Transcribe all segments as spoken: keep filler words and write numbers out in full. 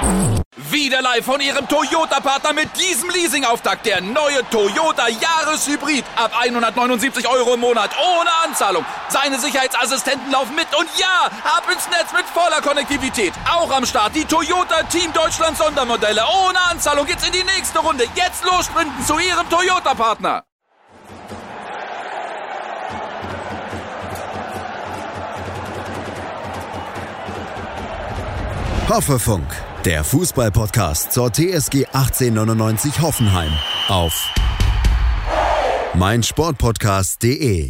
Wieder live von Ihrem Toyota-Partner mit diesem Leasing-Auftakt. Der neue Toyota Jahreshybrid. Ab hundertneunundsiebzig Euro im Monat. Ohne Anzahlung. Seine Sicherheitsassistenten laufen mit. Und ja, ab ins Netz mit voller Konnektivität. Auch am Start die Toyota Team Deutschland Sondermodelle. Ohne Anzahlung geht's in die nächste Runde. Jetzt los sprinten zu Ihrem Toyota-Partner. Hoffefunk, der Fußball-Podcast zur T S G achtzehnhundertneunundneunzig Hoffenheim auf meinsportpodcast punkt de.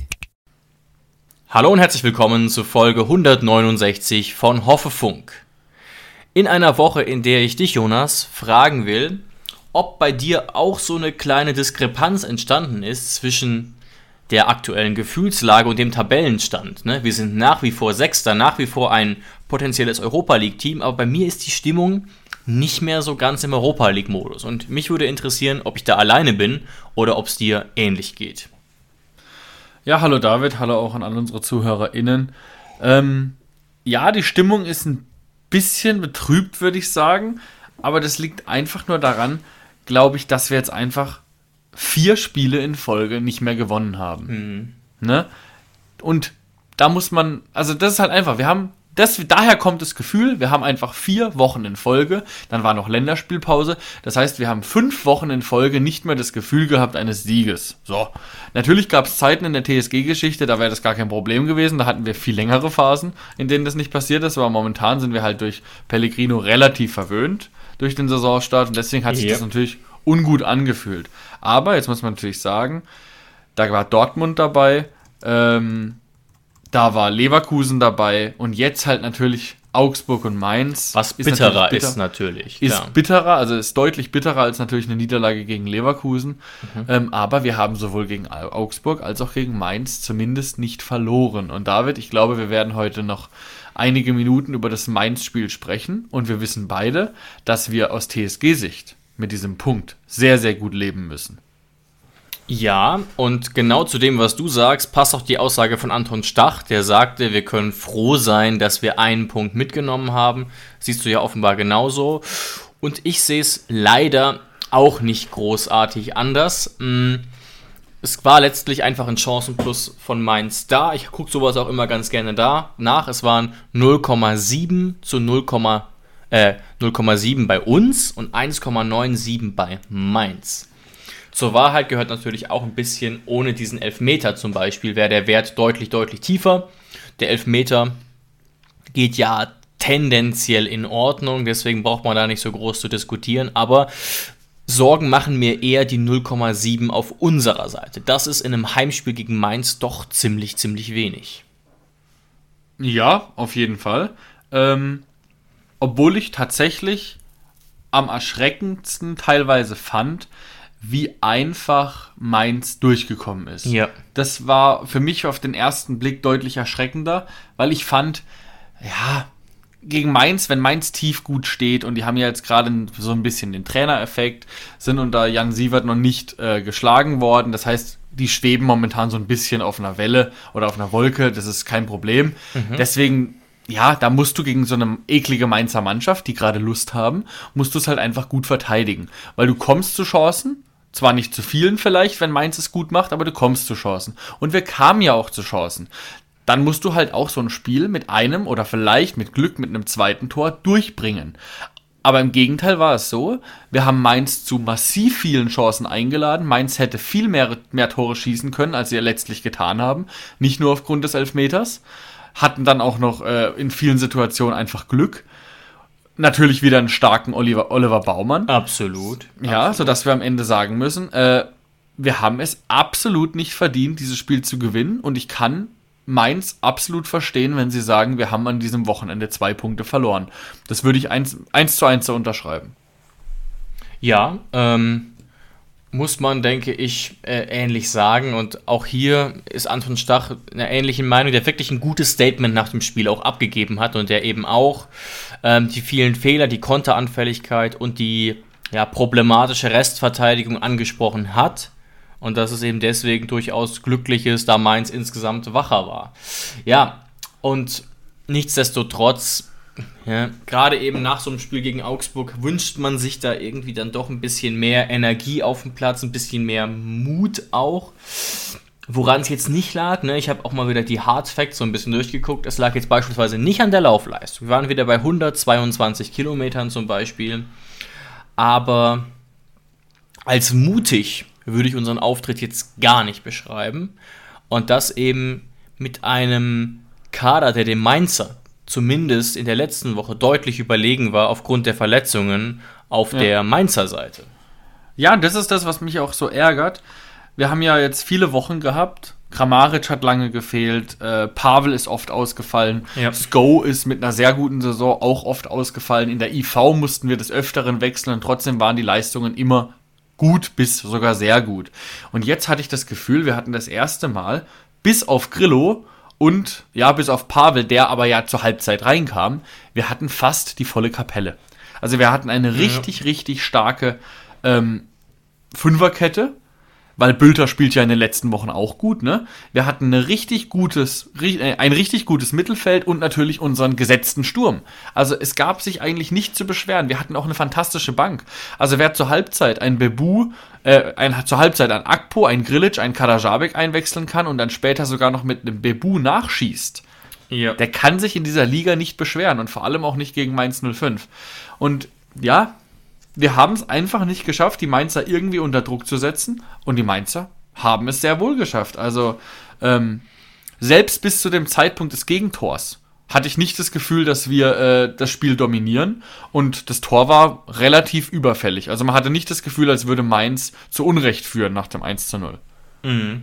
Hallo und herzlich willkommen zur Folge hundertneunundsechzig von Hoffefunk. In einer Woche, in der ich dich, Jonas, fragen will, ob bei dir auch so eine kleine Diskrepanz entstanden ist zwischen der aktuellen Gefühlslage und dem Tabellenstand. Ne? Wir sind nach wie vor Sechster, nach wie vor ein potenzielles Europa-League-Team, aber bei mir ist die Stimmung nicht mehr so ganz im Europa-League-Modus. Und mich würde interessieren, ob ich da alleine bin oder ob es dir ähnlich geht. Ja, hallo David, hallo auch an alle unsere ZuhörerInnen. Ähm, ja, die Stimmung ist ein bisschen betrübt, würde ich sagen, aber das liegt einfach nur daran, glaube ich, dass wir jetzt einfach vier Spiele in Folge nicht mehr gewonnen haben. Mhm. Ne? Und da muss man, also das ist halt einfach, wir haben, das, daher kommt das Gefühl, wir haben einfach vier Wochen in Folge, dann war noch Länderspielpause, das heißt, wir haben fünf Wochen in Folge nicht mehr das Gefühl gehabt eines Sieges. So, natürlich gab es Zeiten in der T S G-Geschichte, da wäre das gar kein Problem gewesen, da hatten wir viel längere Phasen, in denen das nicht passiert ist, aber momentan sind wir halt durch Pellegrino relativ verwöhnt durch den Saisonstart und deswegen hat sich ja. das natürlich ungut angefühlt. Aber, jetzt muss man natürlich sagen, da war Dortmund dabei, ähm, da war Leverkusen dabei und jetzt halt natürlich Augsburg und Mainz. Was bitterer ist natürlich. Ist bitter. bitterer, also ist deutlich bitterer als natürlich eine Niederlage gegen Leverkusen. Mhm. Ähm, aber wir haben sowohl gegen Augsburg als auch gegen Mainz zumindest nicht verloren. Und David, ich glaube, wir werden heute noch einige Minuten über das Mainz-Spiel sprechen und wir wissen beide, dass wir aus T S G-Sicht mit diesem Punkt sehr, sehr gut leben müssen. Ja, und genau zu dem, was du sagst, passt auch die Aussage von Anton Stach, der sagte, wir können froh sein, dass wir einen Punkt mitgenommen haben. Siehst du ja offenbar genauso. Und ich sehe es leider auch nicht großartig anders. Es war letztlich einfach ein Chancenplus von Mainz da. Ich gucke sowas auch immer ganz gerne da nach. Es waren null Komma sieben zu null, äh, null Komma sieben bei uns und eins Komma siebenundneunzig bei Mainz. Zur Wahrheit gehört natürlich auch ein bisschen, ohne diesen Elfmeter zum Beispiel, wäre der Wert deutlich, deutlich tiefer. Der Elfmeter geht ja tendenziell in Ordnung, deswegen braucht man da nicht so groß zu diskutieren, aber Sorgen machen mir eher die null Komma sieben auf unserer Seite. Das ist in einem Heimspiel gegen Mainz doch ziemlich, ziemlich wenig. Ja, auf jeden Fall. Ähm, obwohl ich tatsächlich am erschreckendsten teilweise fand, wie einfach Mainz durchgekommen ist. Ja. Das war für mich auf den ersten Blick deutlich erschreckender, weil ich fand, ja, gegen Mainz, wenn Mainz tief gut steht und die haben ja jetzt gerade so ein bisschen den Trainereffekt, sind unter Jan Siewert noch nicht äh, geschlagen worden, das heißt, die schweben momentan so ein bisschen auf einer Welle oder auf einer Wolke, das ist kein Problem. Mhm. Deswegen, ja, da musst du gegen so eine eklige Mainzer Mannschaft, die gerade Lust haben, musst du es halt einfach gut verteidigen, weil du kommst zu Chancen, zwar nicht zu vielen vielleicht, wenn Mainz es gut macht, aber du kommst zu Chancen. Und wir kamen ja auch zu Chancen. Dann musst du halt auch so ein Spiel mit einem oder vielleicht mit Glück mit einem zweiten Tor durchbringen. Aber im Gegenteil war es so, wir haben Mainz zu massiv vielen Chancen eingeladen. Mainz hätte viel mehr, mehr Tore schießen können, als sie ja letztlich getan haben. Nicht nur aufgrund des Elfmeters. Hatten dann auch noch äh, in vielen Situationen einfach Glück. Natürlich wieder einen starken Oliver, Oliver Baumann. Absolut. Ja, absolut. Sodass wir am Ende sagen müssen, äh, wir haben es absolut nicht verdient, dieses Spiel zu gewinnen. Und ich kann Mainz absolut verstehen, wenn sie sagen, wir haben an diesem Wochenende zwei Punkte verloren. Das würde ich eins, eins zu eins so unterschreiben. Ja, ähm, muss man, denke ich, äh, ähnlich sagen. Und auch hier ist Anton Stach einer ähnlichen Meinung, der wirklich ein gutes Statement nach dem Spiel auch abgegeben hat und der eben auch ähm, die vielen Fehler, die Konteranfälligkeit und die ja, problematische Restverteidigung angesprochen hat. Und dass es eben deswegen durchaus glücklich ist, da Mainz insgesamt wacher war. Ja, und nichtsdestotrotz Ja, gerade eben nach so einem Spiel gegen Augsburg wünscht man sich da irgendwie dann doch ein bisschen mehr Energie auf dem Platz, ein bisschen mehr Mut auch. Woran es jetzt nicht lag, ne? Ich habe auch mal wieder die Hard Facts so ein bisschen durchgeguckt. Es lag jetzt beispielsweise nicht an der Laufleistung. Wir waren wieder bei hundertzweiundzwanzig Kilometern zum Beispiel. Aber als mutig würde ich unseren Auftritt jetzt gar nicht beschreiben. Und das eben mit einem Kader, der dem Mainzer zumindest in der letzten Woche deutlich überlegen war, aufgrund der Verletzungen auf ja. der Mainzer Seite. Ja, das ist das, was mich auch so ärgert. Wir haben ja jetzt viele Wochen gehabt. Kramaric hat lange gefehlt, äh, Pavel ist oft ausgefallen, ja. Sko ist mit einer sehr guten Saison auch oft ausgefallen. In der I V mussten wir des Öfteren wechseln und trotzdem waren die Leistungen immer gut bis sogar sehr gut. Und jetzt hatte ich das Gefühl, wir hatten das erste Mal, bis auf Grillo und ja, bis auf Pavel, der aber ja zur Halbzeit reinkam, wir hatten fast die volle Kapelle. Also wir hatten eine richtig, ja. richtig starke ähm, Fünferkette, weil Bülter spielt ja in den letzten Wochen auch gut, ne? Wir hatten eine richtig gutes, ein richtig gutes Mittelfeld und natürlich unseren gesetzten Sturm. Also es gab sich eigentlich nicht zu beschweren. Wir hatten auch eine fantastische Bank. Also wer zur Halbzeit ein Bebu, äh, ein, zur Halbzeit ein Akpo, ein Grilic, ein Kaderabek einwechseln kann und dann später sogar noch mit einem Bebu nachschießt, ja. der kann sich in dieser Liga nicht beschweren und vor allem auch nicht gegen Mainz null fünf. Und ja, wir haben es einfach nicht geschafft, die Mainzer irgendwie unter Druck zu setzen. Und die Mainzer haben es sehr wohl geschafft. Also ähm, selbst bis zu dem Zeitpunkt des Gegentors hatte ich nicht das Gefühl, dass wir äh, das Spiel dominieren. Und das Tor war relativ überfällig. Also man hatte nicht das Gefühl, als würde Mainz zu Unrecht führen nach dem eins zu null. Mhm.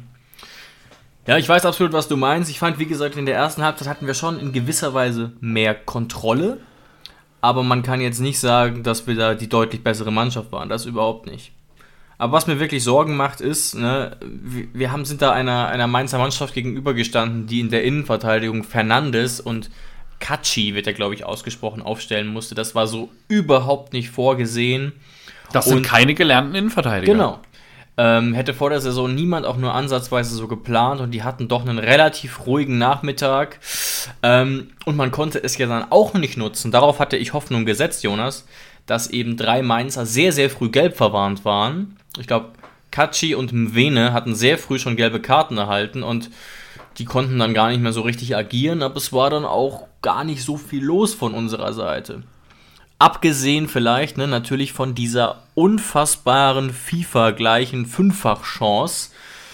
Ja, ich weiß absolut, was du meinst. Ich fand, wie gesagt, in der ersten Halbzeit hatten wir schon in gewisser Weise mehr Kontrolle. Aber man kann jetzt nicht sagen, dass wir da die deutlich bessere Mannschaft waren. Das überhaupt nicht. Aber was mir wirklich Sorgen macht, ist, ne, wir haben, sind da einer, einer Mainzer Mannschaft gegenübergestanden, die in der Innenverteidigung Fernandes und Katschi, wird ja, glaube ich, ausgesprochen, aufstellen musste. Das war so überhaupt nicht vorgesehen. Das sind und, keine gelernten Innenverteidiger. Genau. Ähm, hätte vor der Saison niemand auch nur ansatzweise so geplant und die hatten doch einen relativ ruhigen Nachmittag ähm, und man konnte es ja dann auch nicht nutzen. Darauf hatte ich Hoffnung gesetzt, Jonas, dass eben drei Mainzer sehr, sehr früh gelb verwarnt waren. Ich glaube, Katschi und Mwene hatten sehr früh schon gelbe Karten erhalten und die konnten dann gar nicht mehr so richtig agieren, aber es war dann auch gar nicht so viel los von unserer Seite. Abgesehen vielleicht, ne, natürlich von dieser unfassbaren FIFA-gleichen Fünffach-Chance.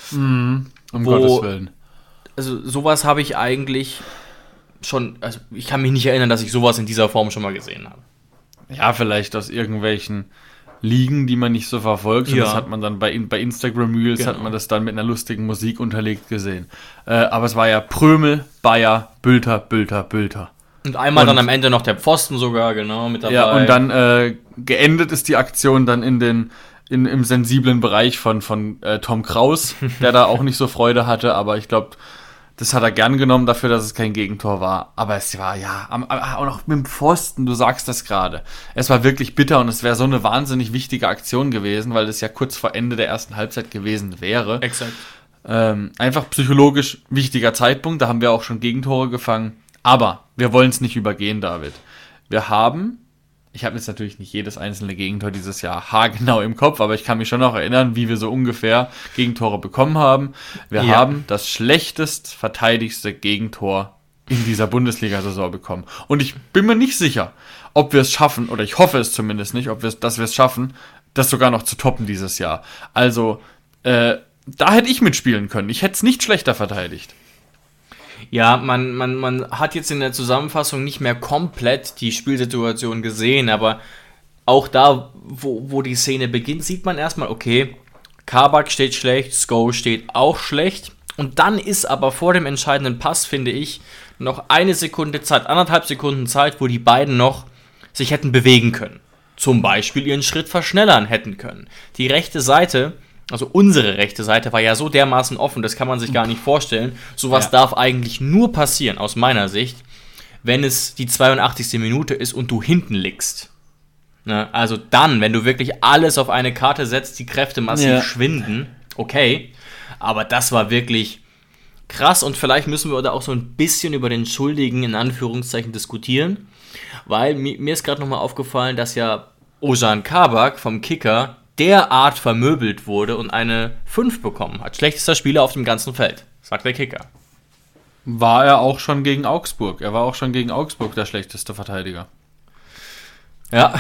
Mm, um wo, Gottes Willen. Also sowas habe ich eigentlich schon, also ich kann mich nicht erinnern, dass ich sowas in dieser Form schon mal gesehen habe. Ja, vielleicht aus irgendwelchen Ligen, die man nicht so verfolgt. Ja. Und das hat man dann bei, bei Instagram Reels, genau. hat man das dann mit einer lustigen Musik unterlegt gesehen. Äh, aber es war ja Prömel, Bayer, Bülter, Bülter, Bülter. Und einmal und, dann am Ende noch der Pfosten sogar, genau, mit dabei. Ja, und dann äh, geendet ist die Aktion dann in den in, im sensiblen Bereich von, von äh, Tom Kraus, der da auch nicht so Freude hatte, aber ich glaube, das hat er gern genommen dafür, dass es kein Gegentor war. Aber es war, ja, am, auch noch mit dem Pfosten, du sagst das gerade. Es war wirklich bitter und es wäre so eine wahnsinnig wichtige Aktion gewesen, weil es ja kurz vor Ende der ersten Halbzeit gewesen wäre. Exakt. Ähm, einfach psychologisch wichtiger Zeitpunkt, da haben wir auch schon Gegentore gefangen. Aber wir wollen es nicht übergehen, David. Wir haben, ich habe jetzt natürlich nicht jedes einzelne Gegentor dieses Jahr haargenau im Kopf, aber ich kann mich schon noch erinnern, wie wir so ungefähr Gegentore bekommen haben. Wir ja. haben das schlechtest verteidigste Gegentor in dieser Bundesliga-Saison bekommen. Und ich bin mir nicht sicher, ob wir es schaffen, oder ich hoffe es zumindest nicht, ob wir dass wir es schaffen, das sogar noch zu toppen dieses Jahr. Also, äh, da hätte ich mitspielen können. Ich hätte es nicht schlechter verteidigt. Ja, man, man, man hat jetzt in der Zusammenfassung nicht mehr komplett die Spielsituation gesehen, aber auch da, wo, wo die Szene beginnt, sieht man erstmal, okay, Kabak steht schlecht, Sko steht auch schlecht und dann ist aber vor dem entscheidenden Pass, finde ich, noch eine Sekunde Zeit, anderthalb Sekunden Zeit, wo die beiden noch sich hätten bewegen können. Zum Beispiel ihren Schritt verschnellern hätten können. Die rechte Seite... Also unsere rechte Seite war ja so dermaßen offen, das kann man sich gar nicht vorstellen. Sowas ja. darf eigentlich nur passieren, aus meiner Sicht, wenn es die zweiundachtzigste Minute ist und du hinten liegst. Ne? Also dann, wenn du wirklich alles auf eine Karte setzt, die Kräfte massiv ja. schwinden, okay. Aber das war wirklich krass und vielleicht müssen wir da auch so ein bisschen über den Schuldigen in Anführungszeichen diskutieren. Weil mir, mir ist gerade nochmal aufgefallen, dass ja Ozan Kabak vom Kicker derart vermöbelt wurde und eine fünf bekommen hat. Schlechtester Spieler auf dem ganzen Feld, sagt der Kicker. War er auch schon gegen Augsburg. Er war auch schon gegen Augsburg der schlechteste Verteidiger. Ja.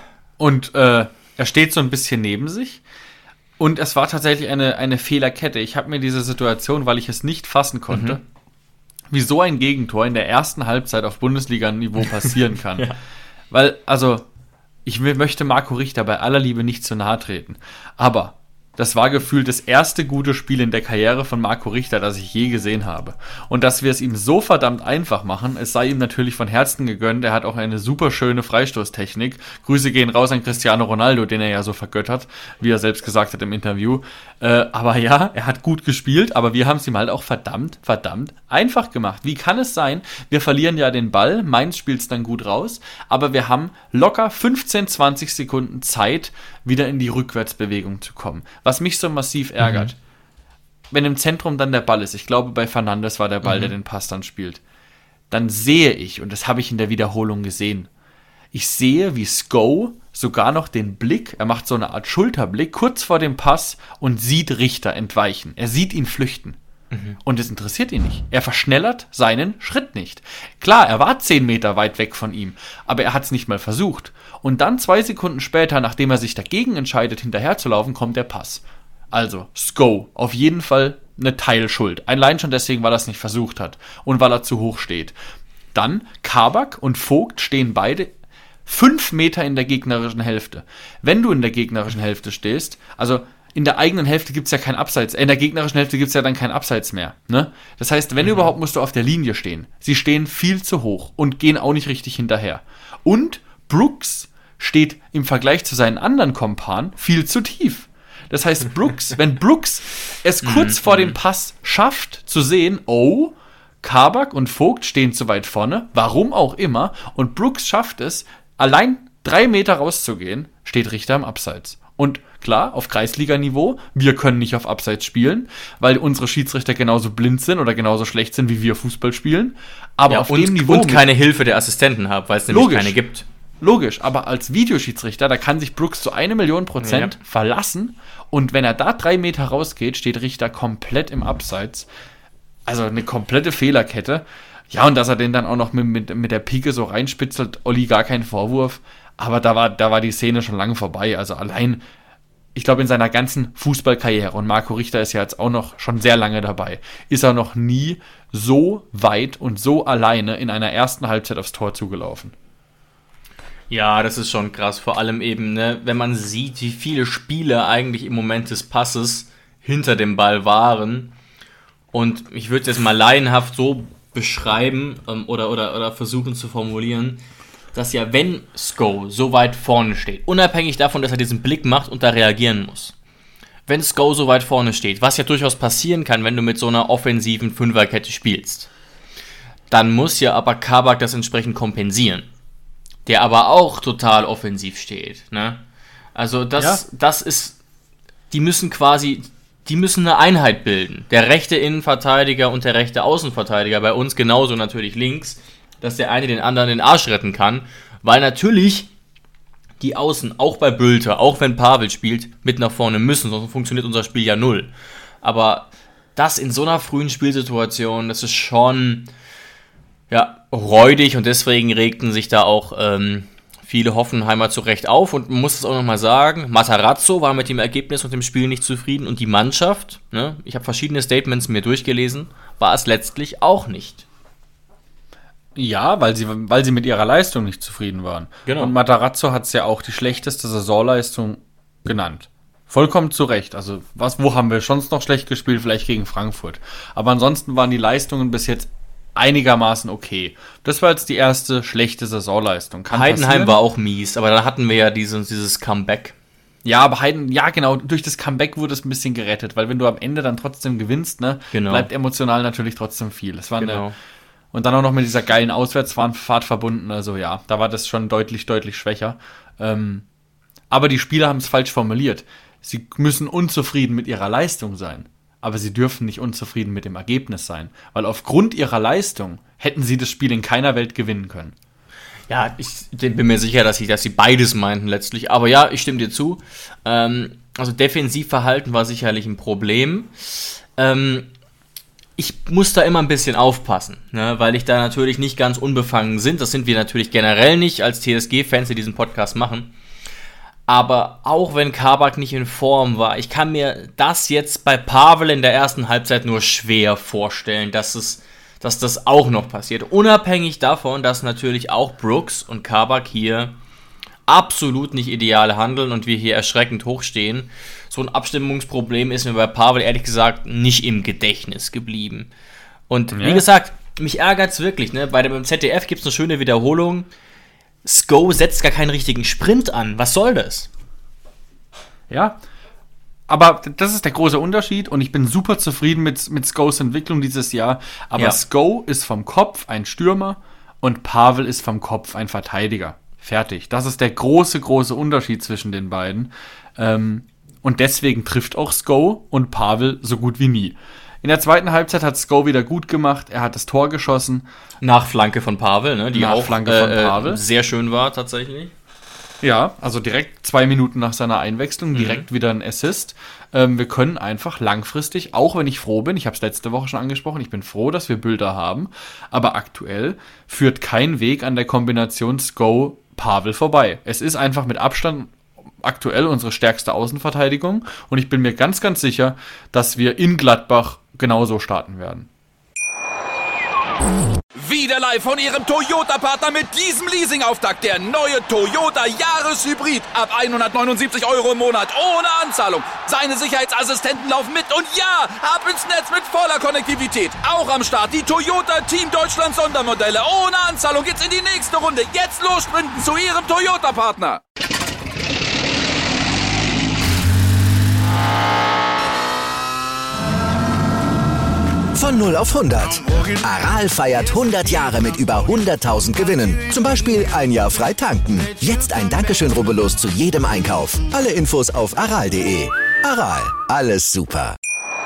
Und äh, er steht so ein bisschen neben sich. Und es war tatsächlich eine, eine Fehlerkette. Ich habe mir diese Situation, weil ich es nicht fassen konnte, mhm. wie so ein Gegentor in der ersten Halbzeit auf Bundesliga-Niveau passieren kann. Ja. Weil, also, ich möchte Marco Richter bei aller Liebe nicht zu nahe treten. Aber das war gefühlt das erste gute Spiel in der Karriere von Marco Richter, das ich je gesehen habe. Und dass wir es ihm so verdammt einfach machen, es sei ihm natürlich von Herzen gegönnt. Er hat auch eine super schöne Freistoßtechnik. Grüße gehen raus an Cristiano Ronaldo, den er ja so vergöttert, wie er selbst gesagt hat im Interview. Äh, aber ja, er hat gut gespielt, aber wir haben es ihm halt auch verdammt, verdammt einfach gemacht. Wie kann es sein? Wir verlieren ja den Ball, Mainz spielt es dann gut raus, aber wir haben locker fünfzehn, zwanzig Sekunden Zeit, wieder in die Rückwärtsbewegung zu kommen. Was mich so massiv ärgert, mhm. wenn im Zentrum dann der Ball ist, ich glaube bei Fernandes war der Ball, mhm. der den Pass dann spielt, dann sehe ich, und das habe ich in der Wiederholung gesehen, ich sehe, wie Sko sogar noch den Blick, er macht so eine Art Schulterblick, kurz vor dem Pass und sieht Richter entweichen. Er sieht ihn flüchten. Mhm. Und es interessiert ihn nicht. Er verschnellert seinen Schritt nicht. Klar, er war zehn Meter weit weg von ihm, aber er hat es nicht mal versucht. Und dann zwei Sekunden später, nachdem er sich dagegen entscheidet, hinterherzulaufen, kommt der Pass. Also, Sko, auf jeden Fall eine Teilschuld. Allein schon deswegen, weil er es nicht versucht hat und weil er zu hoch steht. Dann Kabak und Vogt stehen beide fünf Meter in der gegnerischen Hälfte. Wenn du in der gegnerischen Hälfte stehst, also in der eigenen Hälfte gibt es ja kein Abseits, in der gegnerischen Hälfte gibt es ja dann kein Abseits mehr. Ne? Das heißt, wenn mhm. überhaupt, musst du auf der Linie stehen. Sie stehen viel zu hoch und gehen auch nicht richtig hinterher. Und Brooks steht im Vergleich zu seinen anderen Kompanen viel zu tief. Das heißt, Brooks, wenn Brooks es kurz vor dem Pass schafft zu sehen, oh, Kabak und Vogt stehen zu weit vorne, warum auch immer, und Brooks schafft es, allein drei Meter rauszugehen, steht Richter im Abseits. Und klar, auf Kreisliga-Niveau, wir können nicht auf Abseits spielen, weil unsere Schiedsrichter genauso blind sind oder genauso schlecht sind, wie wir Fußball spielen. Aber ja, auf und, dem Niveau und keine Hilfe der Assistenten haben, weil es nämlich logisch, keine gibt. Logisch, aber als Videoschiedsrichter, da kann sich Brooks zu eine Million Prozent ja. verlassen. Und wenn er da drei Meter rausgeht, steht Richter komplett im Abseits. Also eine komplette Fehlerkette. Ja, und dass er den dann auch noch mit, mit, mit der Pike so reinspitzelt, Olli, gar kein Vorwurf. Aber da war, da war die Szene schon lange vorbei. Also allein, ich glaube, in seiner ganzen Fußballkarriere, und Marco Richter ist ja jetzt auch noch schon sehr lange dabei, ist er noch nie so weit und so alleine in einer ersten Halbzeit aufs Tor zugelaufen. Ja, das ist schon krass. Vor allem eben, ne, wenn man sieht, wie viele Spieler eigentlich im Moment des Passes hinter dem Ball waren. Und ich würde es jetzt mal laienhaft so beschreiben ähm, oder, oder, oder versuchen zu formulieren, dass ja, wenn Sko so weit vorne steht, unabhängig davon, dass er diesen Blick macht und da reagieren muss, wenn Sko so weit vorne steht, was ja durchaus passieren kann, wenn du mit so einer offensiven Fünferkette spielst, dann muss ja aber Kabak das entsprechend kompensieren, der aber auch total offensiv steht. Ne? Also das, ja. das ist, die müssen quasi... Die müssen eine Einheit bilden. Der rechte Innenverteidiger und der rechte Außenverteidiger, bei uns genauso natürlich links, dass der eine den anderen den Arsch retten kann, weil natürlich die Außen, auch bei Bülter, auch wenn Pavel spielt, mit nach vorne müssen, sonst funktioniert unser Spiel ja null. Aber das in so einer frühen Spielsituation, das ist schon ja, räudig, und deswegen regten sich da auch ähm, viele Hoffenheimer zu Recht auf, und man muss es auch nochmal sagen, Matarazzo war mit dem Ergebnis und dem Spiel nicht zufrieden, und die Mannschaft, ne, ich habe verschiedene Statements mir durchgelesen, war es letztlich auch nicht. Ja, weil sie, weil sie mit ihrer Leistung nicht zufrieden waren. Genau. Und Matarazzo hat es ja auch die schlechteste Saisonleistung genannt. Vollkommen zu Recht. Also was, wo haben wir sonst noch schlecht gespielt? Vielleicht gegen Frankfurt. Aber ansonsten waren die Leistungen bis jetzt einigermaßen okay. Das war jetzt die erste schlechte Saisonleistung. Kann Heidenheim passieren. War auch mies, aber da hatten wir ja dieses, dieses Comeback. Ja, aber Heiden, ja genau, durch das Comeback wurde es ein bisschen gerettet, weil wenn du am Ende dann trotzdem gewinnst, ne, genau. bleibt emotional natürlich trotzdem viel. Es war genau. eine, und dann auch noch mit dieser geilen Auswärtsfahrt verbunden, also ja, da war das schon deutlich, deutlich schwächer. Ähm, aber die Spieler haben es falsch formuliert. Sie müssen unzufrieden mit ihrer Leistung sein. Aber sie dürfen nicht unzufrieden mit dem Ergebnis sein. Weil aufgrund ihrer Leistung hätten sie das Spiel in keiner Welt gewinnen können. Ja, ich bin mir sicher, dass sie, dass sie beides meinten letztlich. Aber ja, ich stimme dir zu. Ähm, also Defensivverhalten war sicherlich ein Problem. Ähm, ich muss da immer ein bisschen aufpassen, ne, weil ich da natürlich nicht ganz unbefangen bin. Das sind wir natürlich generell nicht als T S G-Fans, die diesen Podcast machen. Aber auch wenn Kabak nicht in Form war, ich kann mir das jetzt bei Pavel in der ersten Halbzeit nur schwer vorstellen, dass es dass das auch noch passiert. Unabhängig davon, dass natürlich auch Brooks und Kabak hier absolut nicht ideal handeln und wir hier erschreckend hochstehen. So ein Abstimmungsproblem ist mir bei Pavel ehrlich gesagt nicht im Gedächtnis geblieben. Und ja. wie gesagt, mich ärgert es wirklich. Ne? Bei dem Z D F gibt es eine schöne Wiederholung. Sko setzt gar keinen richtigen Sprint an. Was soll das? Ja, aber das ist der große Unterschied und ich bin super zufrieden mit, mit Skos Entwicklung dieses Jahr. Aber ja. Sko ist vom Kopf ein Stürmer und Pavel ist vom Kopf ein Verteidiger. Fertig. Das ist der große, große Unterschied zwischen den beiden. Ähm, und deswegen trifft auch Sko und Pavel so gut wie nie. In der zweiten Halbzeit hat Sko wieder gut gemacht. Er hat das Tor geschossen. Nach Flanke von Pavel, ne? Die Nach auch Flanke von äh, Pavel. sehr schön war tatsächlich. Ja, also direkt zwei Minuten nach seiner Einwechslung, direkt mhm. wieder ein Assist. Ähm, wir können einfach langfristig, auch wenn ich froh bin, ich habe es letzte Woche schon angesprochen, ich bin froh, dass wir Bilder haben, aber aktuell führt kein Weg an der Kombination Sko-Pavel vorbei. Es ist einfach mit Abstand aktuell unsere stärkste Außenverteidigung und ich bin mir ganz, ganz sicher, dass wir in Gladbach genauso starten werden. Wieder live von Ihrem Toyota-Partner mit diesem Leasing-Auftakt. Der neue Toyota Jahreshybrid. Ab hundertneunundsiebzig Euro im Monat. Ohne Anzahlung. Seine Sicherheitsassistenten laufen mit. Und ja, ab ins Netz mit voller Konnektivität. Auch am Start die Toyota Team Deutschland Sondermodelle. Ohne Anzahlung geht's in die nächste Runde. Jetzt los sprinten zu Ihrem Toyota-Partner. Von null auf hundert. Aral feiert hundert Jahre mit über hunderttausend Gewinnen. Zum Beispiel ein Jahr frei tanken. Jetzt ein Dankeschön, rubbellos zu jedem Einkauf. Alle Infos auf aral punkt de. Aral, alles super.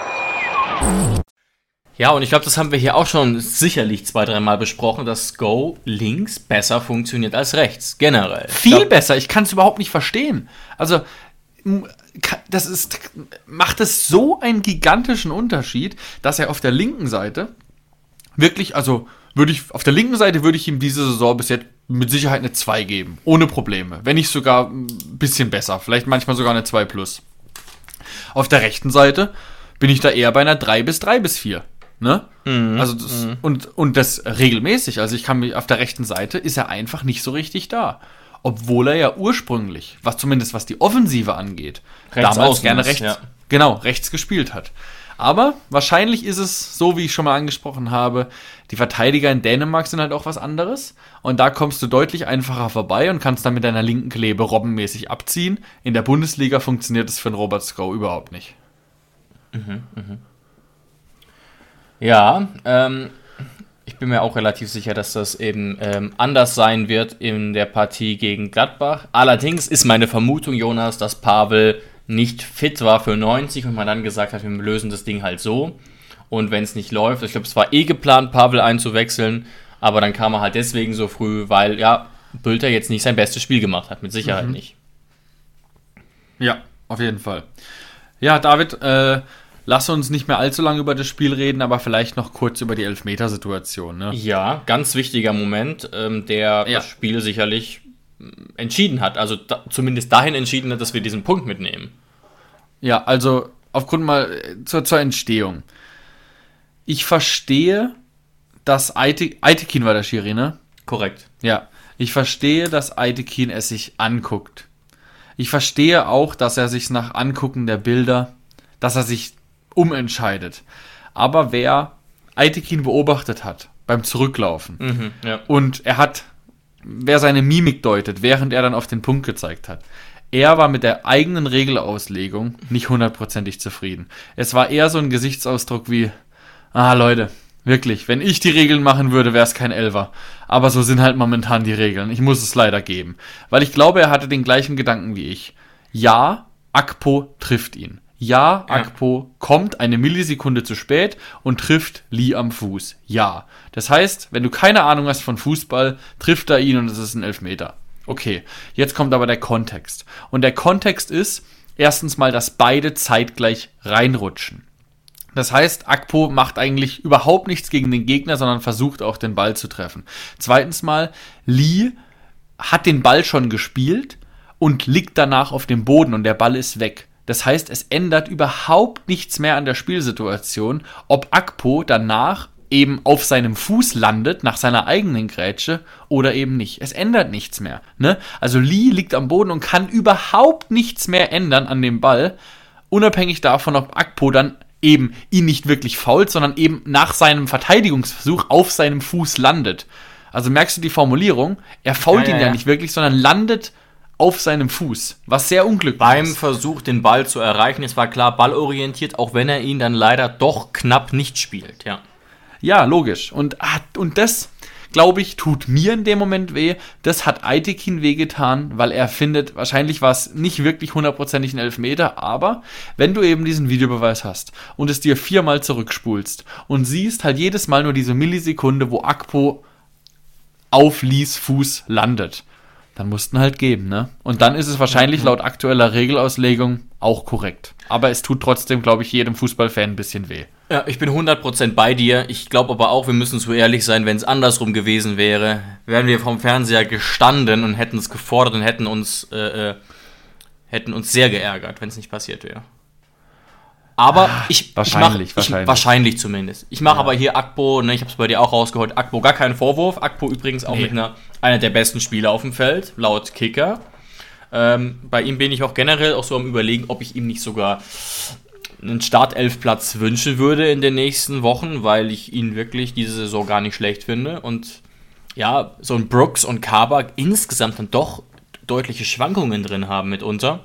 Ja, und ich glaube, das haben wir hier auch schon sicherlich zwei, dreimal besprochen, dass Go links besser funktioniert als rechts, generell. Viel ich glaub, besser, ich kann es überhaupt nicht verstehen. Also, das ist, macht es so einen gigantischen Unterschied, dass er auf der linken Seite wirklich, also würde ich, auf der linken Seite würde ich ihm diese Saison bis jetzt mit Sicherheit eine zwei geben. Ohne Probleme. Wenn nicht sogar ein bisschen besser. Vielleicht manchmal sogar eine zwei plus. Auf der rechten Seite bin ich da eher bei einer drei bis drei bis vier. Ne? Mhm. Also das, mhm. und, und das regelmäßig. Also ich kann mich, auf der rechten Seite ist er einfach nicht so richtig da. Obwohl er ja ursprünglich, was zumindest was die Offensive angeht, rechts damals gerne rechts, ja. genau, rechts gespielt hat. Aber wahrscheinlich ist es, so wie ich schon mal angesprochen habe, die Verteidiger in Dänemark sind halt auch was anderes. Und da kommst du deutlich einfacher vorbei und kannst dann mit deiner linken Klebe robbenmäßig abziehen. In der Bundesliga funktioniert es für einen Robert Sko überhaupt nicht. Mhm, mh. Ja, ähm... ich bin mir auch relativ sicher, dass das eben ähm, anders sein wird in der Partie gegen Gladbach. Allerdings ist meine Vermutung, Jonas, dass Pavel nicht fit war für neunzig und man dann gesagt hat, wir lösen das Ding halt so. Und wenn es nicht läuft, ich glaube, es war eh geplant, Pavel einzuwechseln, aber dann kam er halt deswegen so früh, weil, ja, Bülter jetzt nicht sein bestes Spiel gemacht hat, mit Sicherheit mhm. nicht. Ja, auf jeden Fall. Ja, David, äh, lass uns nicht mehr allzu lange über das Spiel reden, aber vielleicht noch kurz über die Elfmetersituation. Ne? Ja, ganz wichtiger Moment, ähm, der ja. das Spiel sicherlich entschieden hat. Also da, zumindest dahin entschieden hat, dass wir diesen Punkt mitnehmen. Ja, also aufgrund mal zur, zur Entstehung. Ich verstehe, dass Aytekin war der Schiri, ne? Korrekt. Ja, ich verstehe, dass Aytekin es sich anguckt. Ich verstehe auch, dass er sich nach Angucken der Bilder, dass er sich umentscheidet. Aber wer Aytekin beobachtet hat beim Zurücklaufen mhm, ja. und er hat, wer seine Mimik deutet, während er dann auf den Punkt gezeigt hat, er war mit der eigenen Regelauslegung nicht hundertprozentig zufrieden. Es war eher so ein Gesichtsausdruck wie, ah Leute, wirklich, wenn ich die Regeln machen würde, wäre es kein Elfer. Aber so sind halt momentan die Regeln. Ich muss es leider geben. Weil ich glaube, er hatte den gleichen Gedanken wie ich. Ja, Akpo trifft ihn. Ja, Akpo ja. kommt eine Millisekunde zu spät und trifft Lee am Fuß. Ja. Das heißt, wenn du keine Ahnung hast von Fußball, trifft er ihn und es ist ein Elfmeter. Okay, jetzt kommt aber der Kontext. Und der Kontext ist erstens mal, dass beide zeitgleich reinrutschen. Das heißt, Akpo macht eigentlich überhaupt nichts gegen den Gegner, sondern versucht auch den Ball zu treffen. Zweitens mal, Lee hat den Ball schon gespielt und liegt danach auf dem Boden und der Ball ist weg. Das heißt, es ändert überhaupt nichts mehr an der Spielsituation, ob Akpo danach eben auf seinem Fuß landet, nach seiner eigenen Grätsche, oder eben nicht. Es ändert nichts mehr. Ne? Also Lee liegt am Boden und kann überhaupt nichts mehr ändern an dem Ball, unabhängig davon, ob Akpo dann eben ihn nicht wirklich fault, sondern eben nach seinem Verteidigungsversuch auf seinem Fuß landet. Also merkst du die Formulierung? Er fault ja, ihn ja, ja nicht wirklich, sondern landet auf seinem Fuß, was sehr unglücklich Beim ist. Beim Versuch, den Ball zu erreichen, es war klar ballorientiert, auch wenn er ihn dann leider doch knapp nicht spielt, ja. Ja, logisch. Und, und das, glaube ich, tut mir in dem Moment weh. Das hat Aytekin wehgetan, weil er findet, wahrscheinlich war es nicht wirklich hundertprozentig ein Elfmeter, aber wenn du eben diesen Videobeweis hast und es dir viermal zurückspulst und siehst halt jedes Mal nur diese Millisekunde, wo Akpo auf Lees Fuß landet, dann mussten halt geben, ne? Und dann ist es wahrscheinlich laut aktueller Regelauslegung auch korrekt. Aber es tut trotzdem, glaube ich, jedem Fußballfan ein bisschen weh. Ja, ich bin hundert Prozent bei dir. Ich glaube aber auch, wir müssen so ehrlich sein, wenn es andersrum gewesen wäre, wären wir vom Fernseher gestanden und hätten es gefordert und hätten uns, äh, äh, hätten uns sehr geärgert, wenn es nicht passiert wäre. Aber ah, ich, wahrscheinlich, ich mach, wahrscheinlich. Ich, wahrscheinlich zumindest. Ich mache ja. aber hier Akpo, ne, ich habe es bei dir auch rausgeholt, Akpo gar keinen Vorwurf. Akpo übrigens auch nee. mit einer, einer der besten Spieler auf dem Feld, laut Kicker. Ähm, bei ihm bin ich auch generell auch so am Überlegen, ob ich ihm nicht sogar einen Startelfplatz wünschen würde in den nächsten Wochen, weil ich ihn wirklich diese Saison gar nicht schlecht finde. Und ja, so ein Brooks und Kabak insgesamt dann doch deutliche Schwankungen drin haben mitunter.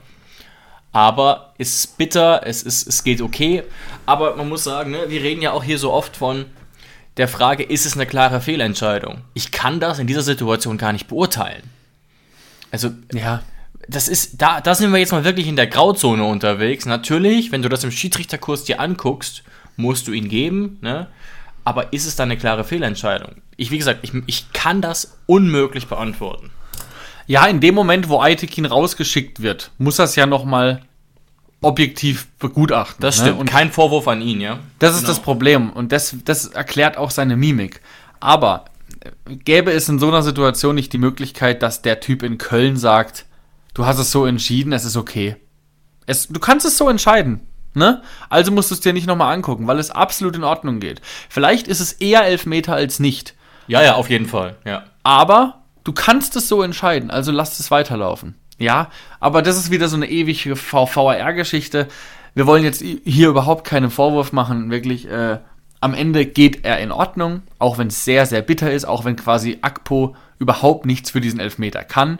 Aber es ist bitter, es, ist, es geht okay. Aber man muss sagen, ne, wir reden ja auch hier so oft von der Frage, ist es eine klare Fehlentscheidung? Ich kann das in dieser Situation gar nicht beurteilen. Also, ja, das ist, da, da sind wir jetzt mal wirklich in der Grauzone unterwegs. Natürlich, wenn du das im Schiedsrichterkurs dir anguckst, musst du ihn geben, ne? Aber ist es dann eine klare Fehlentscheidung? Ich, wie gesagt, ich, ich kann das unmöglich beantworten. Ja, in dem Moment, wo Aytekin rausgeschickt wird, muss das ja nochmal objektiv begutachten. Das stimmt, ne? Und kein Vorwurf an ihn, ja. Das ist genau das Problem und das, das erklärt auch seine Mimik. Aber gäbe es in so einer Situation nicht die Möglichkeit, dass der Typ in Köln sagt, du hast es so entschieden, es ist okay. Es, du kannst es so entscheiden, ne? Also musst du es dir nicht nochmal angucken, weil es absolut in Ordnung geht. Vielleicht ist es eher Elfmeter als nicht. Ja, ja, auf jeden Fall, ja. Aber du kannst es so entscheiden, also lass es weiterlaufen. Ja, aber das ist wieder so eine ewige V R R-Geschichte. Wir wollen jetzt hier überhaupt keinen Vorwurf machen, wirklich. Äh, am Ende geht er in Ordnung, auch wenn es sehr, sehr bitter ist, auch wenn quasi Akpo überhaupt nichts für diesen Elfmeter kann.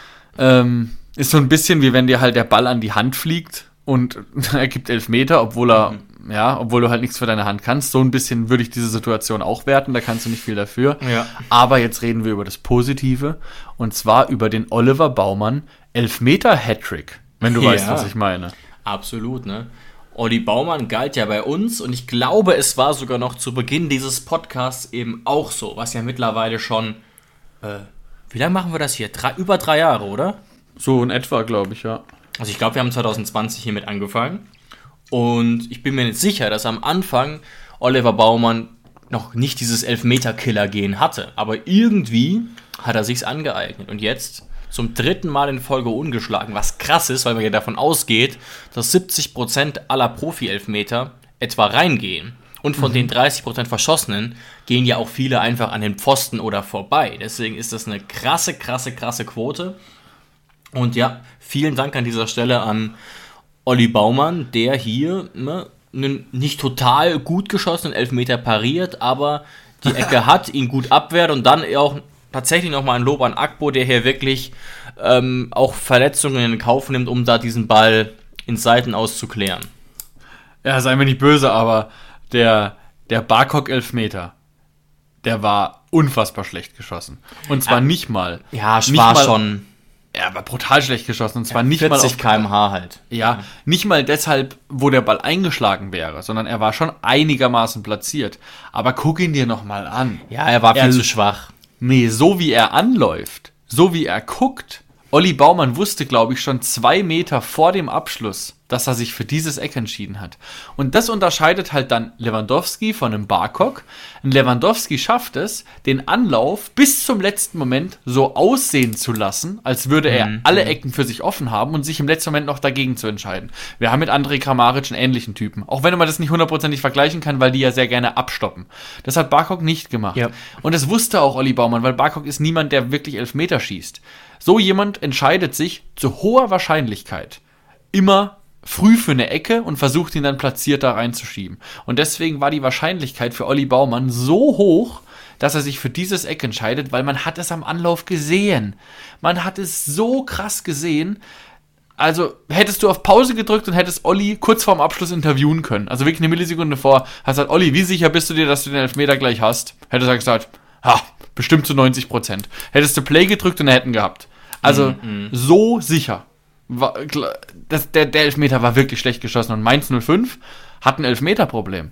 Ähm, ist so ein bisschen wie wenn dir halt der Ball an die Hand fliegt und er gibt Elfmeter, obwohl er, mhm. ja, obwohl du halt nichts für deine Hand kannst. So ein bisschen würde ich diese Situation auch werten, da kannst du nicht viel dafür. Ja. Aber jetzt reden wir über das Positive und zwar über den Oliver Baumann Elfmeter-Hattrick, wenn du ja. weißt, was ich meine. Absolut, ne? Olli Baumann galt ja bei uns und ich glaube, es war sogar noch zu Beginn dieses Podcasts eben auch so, was ja mittlerweile schon, äh, wie lange machen wir das hier? Drei, über drei Jahre, oder? So in etwa, glaube ich, ja. Also ich glaube, wir haben zwanzig zwanzig hiermit angefangen und ich bin mir nicht sicher, dass am Anfang Oliver Baumann noch nicht dieses Elfmeter-Killer-Gen hatte, aber irgendwie hat er sich's angeeignet und jetzt zum dritten Mal in Folge ungeschlagen, was krass ist, weil man ja davon ausgeht, dass siebzig Prozent aller Profi-Elfmeter etwa reingehen. Und von mhm. den dreißig Prozent Verschossenen gehen ja auch viele einfach an den Pfosten oder vorbei. Deswegen ist das eine krasse, krasse, krasse Quote. Und ja, vielen Dank an dieser Stelle an Olli Baumann, der hier ne, einen nicht total gut geschossenen Elfmeter pariert, aber die Ecke hat, ihn gut abwehrt und dann auch tatsächlich nochmal ein Lob an Akpo, der hier wirklich ähm, auch Verletzungen in Kauf nimmt, um da diesen Ball ins Seitenaus zu klären. Ja, sei mir nicht böse, aber der, der Barkok-Elfmeter, der war unfassbar schlecht geschossen. Und zwar ja, nicht mal. Ja, nicht war mal, schon. er war brutal schlecht geschossen. Und zwar ja, nicht vierzig mal auf Kilometer pro Stunde halt. Ja, nicht mal deshalb, wo der Ball eingeschlagen wäre, sondern er war schon einigermaßen platziert. Aber guck ihn dir nochmal an. Ja, er war viel er, zu schwach. Nee, so wie er anläuft, so wie er guckt. Olli Baumann wusste, glaube ich, schon zwei Meter vor dem Abschluss, dass er sich für dieses Eck entschieden hat. Und das unterscheidet halt dann Lewandowski von einem Barkok. Ein Lewandowski schafft es, den Anlauf bis zum letzten Moment so aussehen zu lassen, als würde er mhm. alle Ecken für sich offen haben und sich im letzten Moment noch dagegen zu entscheiden. Wir haben mit Andrej Kramaric einen ähnlichen Typen. Auch wenn man das nicht hundertprozentig vergleichen kann, weil die ja sehr gerne abstoppen. Das hat Barkok nicht gemacht. Ja. Und das wusste auch Olli Baumann, weil Barkok ist niemand, der wirklich Elfmeter schießt. So jemand entscheidet sich zu hoher Wahrscheinlichkeit immer früh für eine Ecke und versucht ihn dann platziert da reinzuschieben. Und deswegen war die Wahrscheinlichkeit für Olli Baumann so hoch, dass er sich für dieses Eck entscheidet, weil man hat es am Anlauf gesehen. Man hat es so krass gesehen. Also hättest du auf Pause gedrückt und hättest Olli kurz vorm Abschluss interviewen können. Also wirklich eine Millisekunde vor. Hast gesagt, Olli, wie sicher bist du dir, dass du den Elfmeter gleich hast? Hättest er gesagt, ha, bestimmt zu neunzig Prozent. Hättest du Play gedrückt und hätten gehabt. Also mm-hmm. so sicher. War, das, der, der Elfmeter war wirklich schlecht geschossen. Und Mainz null fünf hat ein Elfmeterproblem.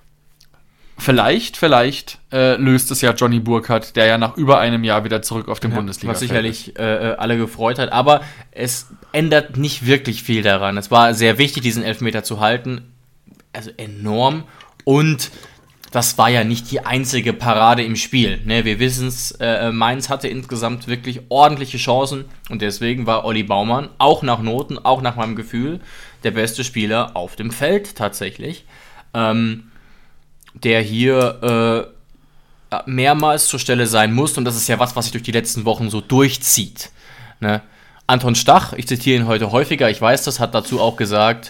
Vielleicht, vielleicht äh, löst es ja Johnny Burkhardt, der ja nach über einem Jahr wieder zurück auf den ja, Bundesliga was sicherlich äh, alle gefreut hat. Aber es ändert nicht wirklich viel daran. Es war sehr wichtig, diesen Elfmeter zu halten. Also enorm. Und das war ja nicht die einzige Parade im Spiel. Ne, wir wissen es, äh, Mainz hatte insgesamt wirklich ordentliche Chancen und deswegen war Olli Baumann, auch nach Noten, auch nach meinem Gefühl, der beste Spieler auf dem Feld tatsächlich, ähm, der hier äh, mehrmals zur Stelle sein muss und das ist ja was, was sich durch die letzten Wochen so durchzieht. Ne? Anton Stach, ich zitiere ihn heute häufiger, ich weiß das, hat dazu auch gesagt,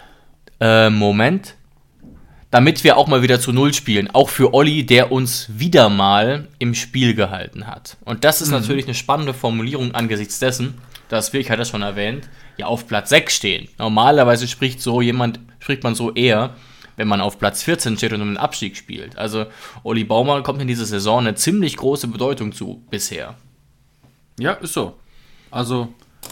äh, Moment, damit wir auch mal wieder zu Null spielen. Auch für Olli, der uns wieder mal im Spiel gehalten hat. Und das ist mhm. natürlich eine spannende Formulierung angesichts dessen, dass wir, ich hatte das schon erwähnt, ja auf Platz sechs stehen. Normalerweise spricht so jemand, spricht man so eher, wenn man auf Platz vierzehn steht und um den Abstieg spielt. Also Olli Baumann kommt in dieser Saison eine ziemlich große Bedeutung zu bisher. Ja, ist so. Also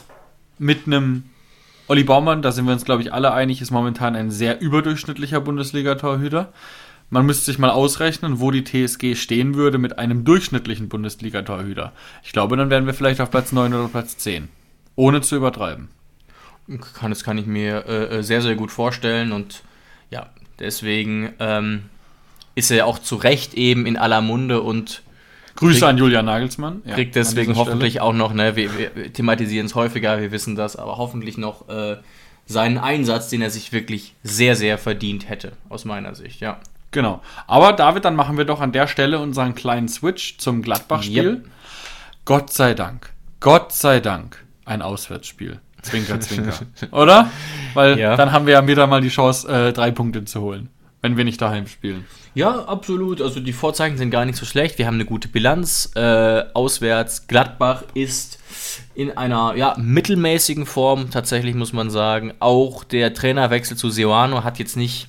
mit einem Olli Baumann, da sind wir uns, glaube ich, alle einig, ist momentan ein sehr überdurchschnittlicher Bundesliga-Torhüter. Man müsste sich mal ausrechnen, wo die T S G stehen würde mit einem durchschnittlichen Bundesliga-Torhüter. Ich glaube, dann wären wir vielleicht auf Platz neun oder Platz zehn. Ohne zu übertreiben. Kann, das kann ich mir äh, sehr, sehr gut vorstellen. Und ja, deswegen ähm, ist er auch zu Recht eben in aller Munde und Grüße kriegt, an Julian Nagelsmann. Ja, kriegt deswegen hoffentlich Stelle. auch noch, ne, wir, wir thematisieren es häufiger, wir wissen das, aber hoffentlich noch äh, seinen Einsatz, den er sich wirklich sehr, sehr verdient hätte, aus meiner Sicht, ja. Genau. Aber David, dann machen wir doch an der Stelle unseren kleinen Switch zum Gladbach-Spiel. Yep. Gott sei Dank, Gott sei Dank, ein Auswärtsspiel. Zwinker, zwinker. Oder? Weil ja. dann haben wir ja wieder mal die Chance, äh, drei Punkte zu holen, wenn wir nicht daheim spielen. Ja, absolut. Also die Vorzeichen sind gar nicht so schlecht. Wir haben eine gute Bilanz. Äh, auswärts Gladbach ist in einer ja, mittelmäßigen Form, tatsächlich muss man sagen. Auch der Trainerwechsel zu Seoane hat jetzt nicht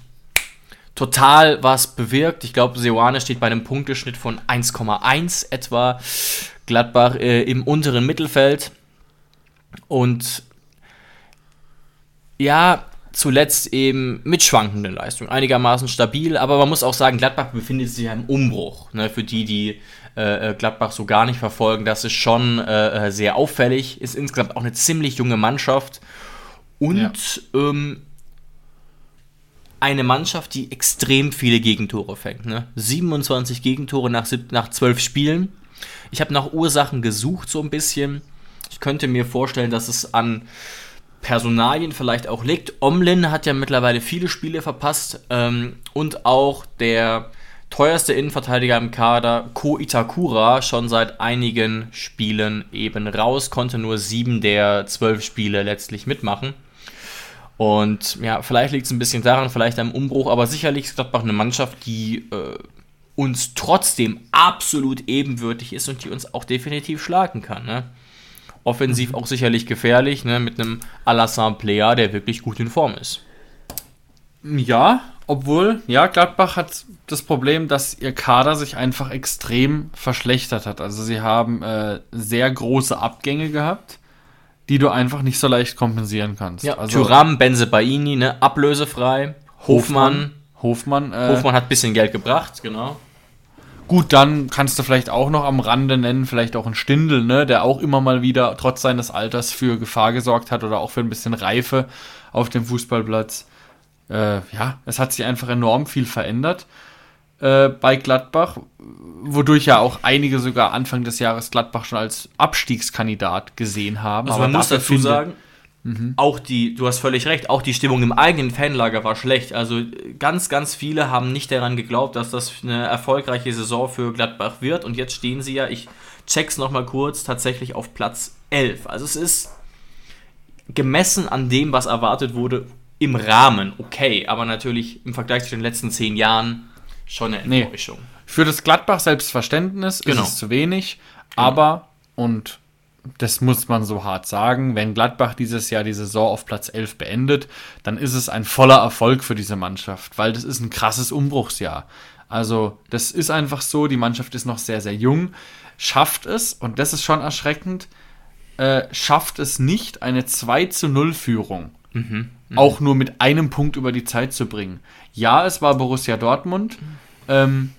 total was bewirkt. Ich glaube, Seoane steht bei einem Punkteschnitt von eins Komma eins etwa. Gladbach äh, im unteren Mittelfeld. Und ja, zuletzt eben mit schwankenden Leistungen, einigermaßen stabil, aber man muss auch sagen, Gladbach befindet sich ja im Umbruch. Ne? Für die, die äh, Gladbach so gar nicht verfolgen, das ist schon äh, sehr auffällig, ist insgesamt auch eine ziemlich junge Mannschaft und ja. ähm, eine Mannschaft, die extrem viele Gegentore fängt. Ne? siebenundzwanzig Gegentore nach, nach zwölf Spielen. Ich habe nach Ursachen gesucht so ein bisschen. Ich könnte mir vorstellen, dass es an Personalien vielleicht auch liegt. Omlin hat ja mittlerweile viele Spiele verpasst ähm, und auch der teuerste Innenverteidiger im Kader, Ko Itakura, schon seit einigen Spielen eben raus, konnte nur sieben der zwölf Spiele letztlich mitmachen. Und ja, vielleicht liegt es ein bisschen daran, vielleicht am Umbruch, aber sicherlich ist Gladbach eine Mannschaft, die äh, uns trotzdem absolut ebenbürtig ist und die uns auch definitiv schlagen kann, ne? Offensiv auch sicherlich gefährlich, ne, mit einem Alassane Plea, der wirklich gut in Form ist. Ja, obwohl, ja, Gladbach hat das Problem, dass ihr Kader sich einfach extrem verschlechtert hat. Also sie haben äh, sehr große Abgänge gehabt. die du einfach nicht so leicht kompensieren kannst. Ja, also Thuram, Bensebaini, ne, ablösefrei. Hofmann. Hofmann, äh, Hofmann hat ein bisschen Geld gebracht, genau. Gut, dann kannst du vielleicht auch noch am Rande nennen, vielleicht auch ein Stindl, ne, der auch immer mal wieder trotz seines Alters für Gefahr gesorgt hat oder auch für ein bisschen Reife auf dem Fußballplatz. Äh, ja, es hat sich einfach enorm viel verändert äh, bei Gladbach, wodurch ja auch einige sogar Anfang des Jahres Gladbach schon als Abstiegskandidat gesehen haben. Also Aber man muss dafür dazu finde- sagen, mhm. auch die, du hast völlig recht, auch die Stimmung im eigenen Fanlager war schlecht. Also ganz, ganz viele haben nicht daran geglaubt, dass das eine erfolgreiche Saison für Gladbach wird. Und jetzt stehen sie ja, ich check's nochmal kurz, tatsächlich auf Platz elf. Also es ist gemessen an dem, was erwartet wurde, im Rahmen okay. Aber natürlich im Vergleich zu den letzten zehn Jahren schon eine Nee. Enttäuschung. Für das Gladbach-Selbstverständnis Genau. ist es zu wenig, aber, und das muss man so hart sagen, wenn Gladbach dieses Jahr die Saison auf Platz elf beendet, dann ist es ein voller Erfolg für diese Mannschaft, weil das ist ein krasses Umbruchsjahr. Also das ist einfach so, die Mannschaft ist noch sehr, sehr jung, schafft es, und das ist schon erschreckend, äh, schafft es nicht, eine zwei zu null Führung Mhm. auch nur mit einem Punkt über die Zeit zu bringen. Ja, es war Borussia Dortmund, ähm,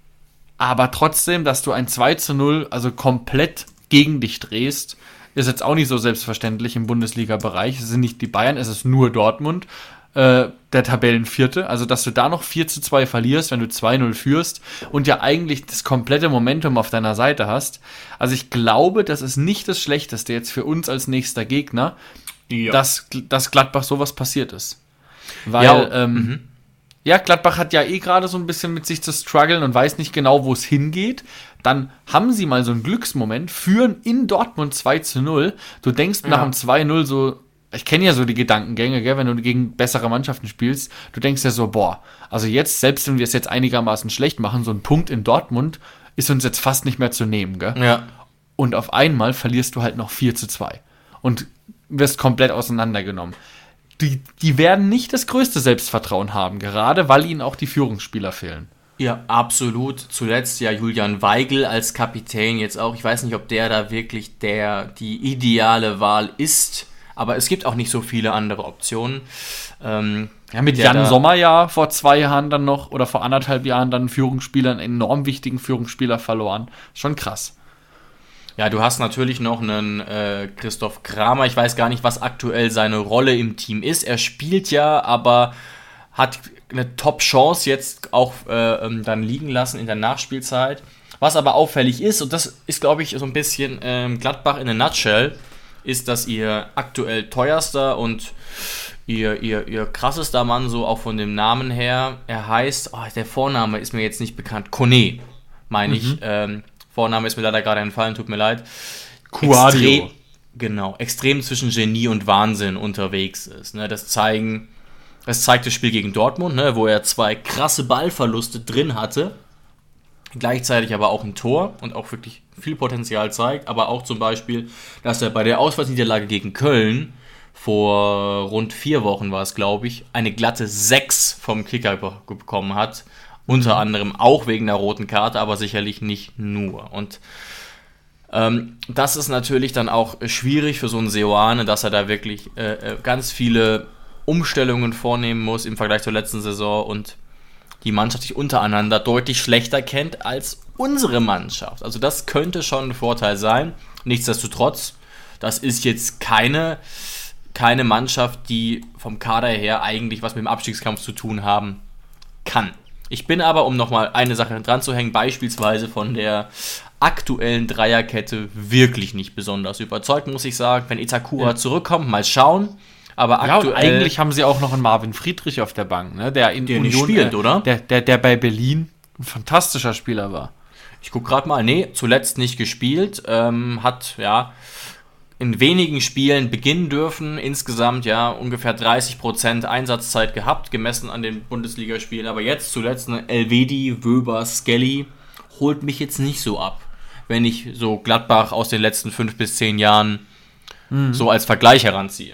aber trotzdem, dass du ein zwei zu null, also komplett gegen dich drehst, ist jetzt auch nicht so selbstverständlich im Bundesliga-Bereich. Es sind nicht die Bayern, es ist nur Dortmund, äh, der Tabellenvierte. Also, dass du da noch vier zu zwei verlierst, wenn du zwei null führst und ja eigentlich das komplette Momentum auf deiner Seite hast. Also, ich glaube, das ist nicht das Schlechteste jetzt für uns als nächster Gegner, Ja. dass, dass Gladbach sowas passiert ist. Weil, Ja, ähm, mhm. ja, Gladbach hat ja eh gerade so ein bisschen mit sich zu strugglen und weiß nicht genau, wo es hingeht. Dann haben sie mal so einen Glücksmoment, führen in Dortmund zwei zu null. Du denkst nach Ja. dem zwei null so, ich kenne ja so die Gedankengänge, gell, wenn du gegen bessere Mannschaften spielst, du denkst ja so, boah, also jetzt, selbst wenn wir es jetzt einigermaßen schlecht machen, so ein Punkt in Dortmund ist uns jetzt fast nicht mehr zu nehmen, gell? Ja. Und auf einmal verlierst du halt noch vier zu zwei und wirst komplett auseinandergenommen. Die, die werden nicht das größte Selbstvertrauen haben, gerade weil ihnen auch die Führungsspieler fehlen. Ja, absolut. Zuletzt ja Julian Weigl als Kapitän jetzt auch. Ich weiß nicht, ob der da wirklich der die ideale Wahl ist, aber es gibt auch nicht so viele andere Optionen. Ähm, Ja, mit der Jan da- Sommer ja vor zwei Jahren dann noch oder vor anderthalb Jahren dann einen Führungsspieler, einen enorm wichtigen Führungsspieler verloren. Schon krass. Ja, du hast natürlich noch einen äh, Christoph Kramer. Ich weiß gar nicht, was aktuell seine Rolle im Team ist. Er spielt ja, aber hat eine Top-Chance jetzt auch äh, ähm, dann liegen lassen in der Nachspielzeit. Was aber auffällig ist, und das ist, glaube ich, so ein bisschen ähm, Gladbach in a nutshell, ist, dass ihr aktuell teuerster und ihr, ihr, ihr krassester Mann, so auch von dem Namen her, er heißt, oh, der Vorname ist mir jetzt nicht bekannt, Kone, meine ich, ähm, Vorname ist mir leider gerade entfallen, tut mir leid. Quadio. Extrem, genau, extrem zwischen Genie und Wahnsinn unterwegs ist. Ne? Das zeigen, das zeigt das Spiel gegen Dortmund, ne? Wo er zwei krasse Ballverluste drin hatte, gleichzeitig aber auch ein Tor und auch wirklich viel Potenzial zeigt, aber auch zum Beispiel, dass er bei der Auswärtsniederlage gegen Köln vor rund vier Wochen war es, glaube ich, eine glatte sechs vom Kicker be- bekommen hat. Unter anderem auch wegen der roten Karte, aber sicherlich nicht nur. Und ähm, das ist natürlich dann auch schwierig für so einen Seoane, dass er da wirklich äh, äh, ganz viele Umstellungen vornehmen muss im Vergleich zur letzten Saison und die Mannschaft sich untereinander deutlich schlechter kennt als unsere Mannschaft. Also das könnte schon ein Vorteil sein. Nichtsdestotrotz, das ist jetzt keine, keine Mannschaft, die vom Kader her eigentlich was mit dem Abstiegskampf zu tun haben kann. Ich bin aber, um nochmal eine Sache dran zu hängen, beispielsweise von der aktuellen Dreierkette wirklich nicht besonders überzeugt, muss ich sagen. Wenn Itakura Ja. zurückkommt, mal schauen. Aber Ja, und aktuell eigentlich haben sie auch noch einen Marvin Friedrich auf der Bank, ne? Der in Der nicht Union, spielt, äh, oder? Der, der, der bei Berlin ein fantastischer Spieler war. Ich gucke gerade mal, nee, zuletzt nicht gespielt, ähm, hat ja in wenigen Spielen beginnen dürfen, insgesamt ja ungefähr dreißig Prozent Einsatzzeit gehabt, gemessen an den Bundesligaspielen, aber jetzt zuletzt eine Elvedi, Wöber, Skelly holt mich jetzt nicht so ab, wenn ich so Gladbach aus den letzten fünf bis zehn Jahren so als Vergleich heranziehe.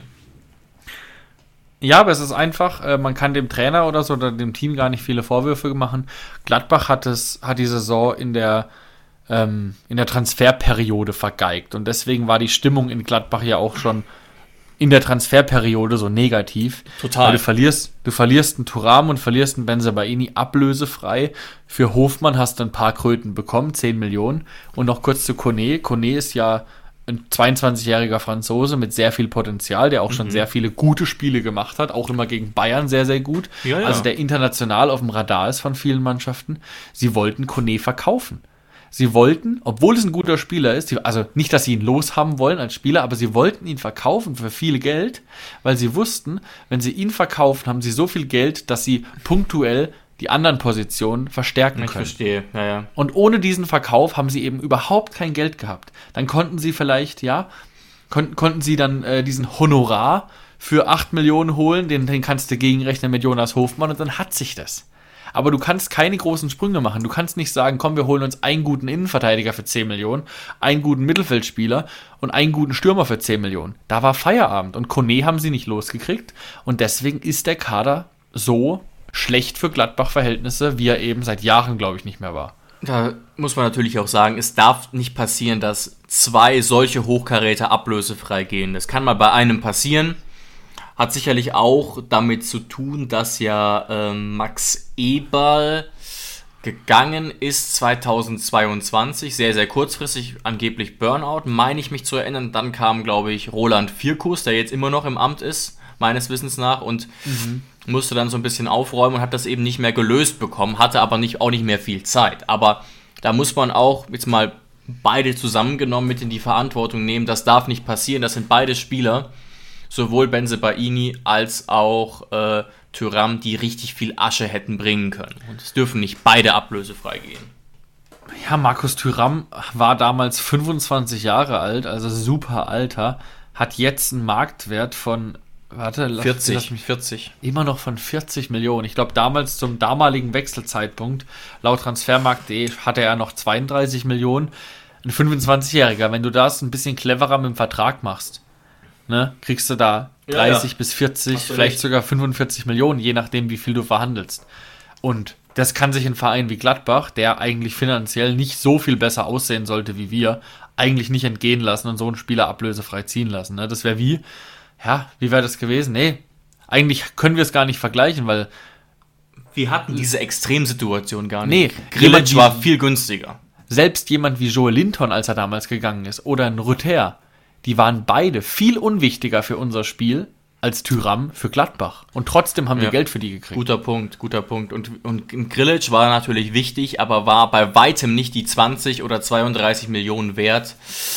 Ja, aber es ist einfach, äh, man kann dem Trainer oder so oder dem Team gar nicht viele Vorwürfe machen. Gladbach hat es, hat die Saison in der ähm, in der Transferperiode vergeigt. Und deswegen war die Stimmung in Gladbach ja auch schon in der Transferperiode so negativ. Total. Weil du verlierst, du verlierst einen Thuram und verlierst einen Bensebaini ablösefrei. Für Hofmann hast du ein paar Kröten bekommen, zehn Millionen. Und noch kurz zu Kone. Kone ist ja ein zweiundzwanzigjähriger Franzose mit sehr viel Potenzial, der auch schon mhm. sehr viele gute Spiele gemacht hat, auch immer gegen Bayern sehr, sehr gut. Ja, ja. Also der international auf dem Radar ist von vielen Mannschaften. Sie wollten Kone verkaufen. Sie wollten, obwohl es ein guter Spieler ist, also nicht, dass sie ihn loshaben wollen als Spieler, aber sie wollten ihn verkaufen für viel Geld, weil sie wussten, wenn sie ihn verkaufen, haben sie so viel Geld, dass sie punktuell die anderen Positionen verstärken ich können. Ich verstehe, ja, ja. Und ohne diesen Verkauf haben sie eben überhaupt kein Geld gehabt. Dann konnten sie vielleicht, ja, kon- konnten sie dann äh, diesen Honorar für acht Millionen holen, den, den kannst du gegenrechnen mit Jonas Hofmann und dann hat sich das. Aber du kannst keine großen Sprünge machen. Du kannst nicht sagen, komm, wir holen uns einen guten Innenverteidiger für zehn Millionen, einen guten Mittelfeldspieler und einen guten Stürmer für zehn Millionen. Da war Feierabend und Kone haben sie nicht losgekriegt und deswegen ist der Kader so schlecht für Gladbach-Verhältnisse, wie er eben seit Jahren, glaube ich, nicht mehr war. Da muss man natürlich auch sagen, es darf nicht passieren, dass zwei solche Hochkaräter ablösefrei gehen. Das kann mal bei einem passieren. Hat sicherlich auch damit zu tun, dass ja ähm, Max Eberl gegangen ist zweitausendzweiundzwanzig, sehr, sehr kurzfristig, angeblich Burnout, meine ich mich zu erinnern. Dann kam, glaube ich, Roland Firkus, der jetzt immer noch im Amt ist, meines Wissens nach, und mhm. musste dann so ein bisschen aufräumen und hat das eben nicht mehr gelöst bekommen, hatte aber nicht, auch nicht mehr viel Zeit. Aber da muss man auch jetzt mal beide zusammengenommen mit in die Verantwortung nehmen. Das darf nicht passieren, das sind beide Spieler, sowohl Bensebaini als auch äh, Thuram, die richtig viel Asche hätten bringen können. Und es dürfen nicht beide ablösefrei gehen. Ja, Markus Thuram war damals fünfundzwanzig Jahre alt, also super Alter, hat jetzt einen Marktwert von, warte, lass, vierzig, lass mich, vierzig. Immer noch von vierzig Millionen. Ich glaube, damals zum damaligen Wechselzeitpunkt, laut Transfermarkt punkt de, hatte er noch zweiunddreißig Millionen. Ein fünfundzwanzigjähriger, wenn du das ein bisschen cleverer mit dem Vertrag machst, ne, kriegst du da dreißig ja, ja. bis vierzig, vielleicht recht. sogar fünfundvierzig Millionen, je nachdem, wie viel du verhandelst. Und das kann sich ein Verein wie Gladbach, der eigentlich finanziell nicht so viel besser aussehen sollte wie wir, eigentlich nicht entgehen lassen und so einen Spieler ablösefrei ziehen lassen. Ne? Das wäre wie, ja, wie wäre das gewesen? Nee, eigentlich können wir es gar nicht vergleichen, weil wir hatten diese Extremsituation gar nicht. Nee, Grillitsch war viel günstiger. Selbst jemand wie Joe Linton, als er damals gegangen ist, oder ein Rüther, die waren beide viel unwichtiger für unser Spiel als Thuram für Gladbach. Und trotzdem haben wir ja. Geld für die gekriegt. Guter Punkt, guter Punkt. Und, und Grillitsch war natürlich wichtig, aber war bei weitem nicht die zwanzig oder zweiunddreißig Millionen wert,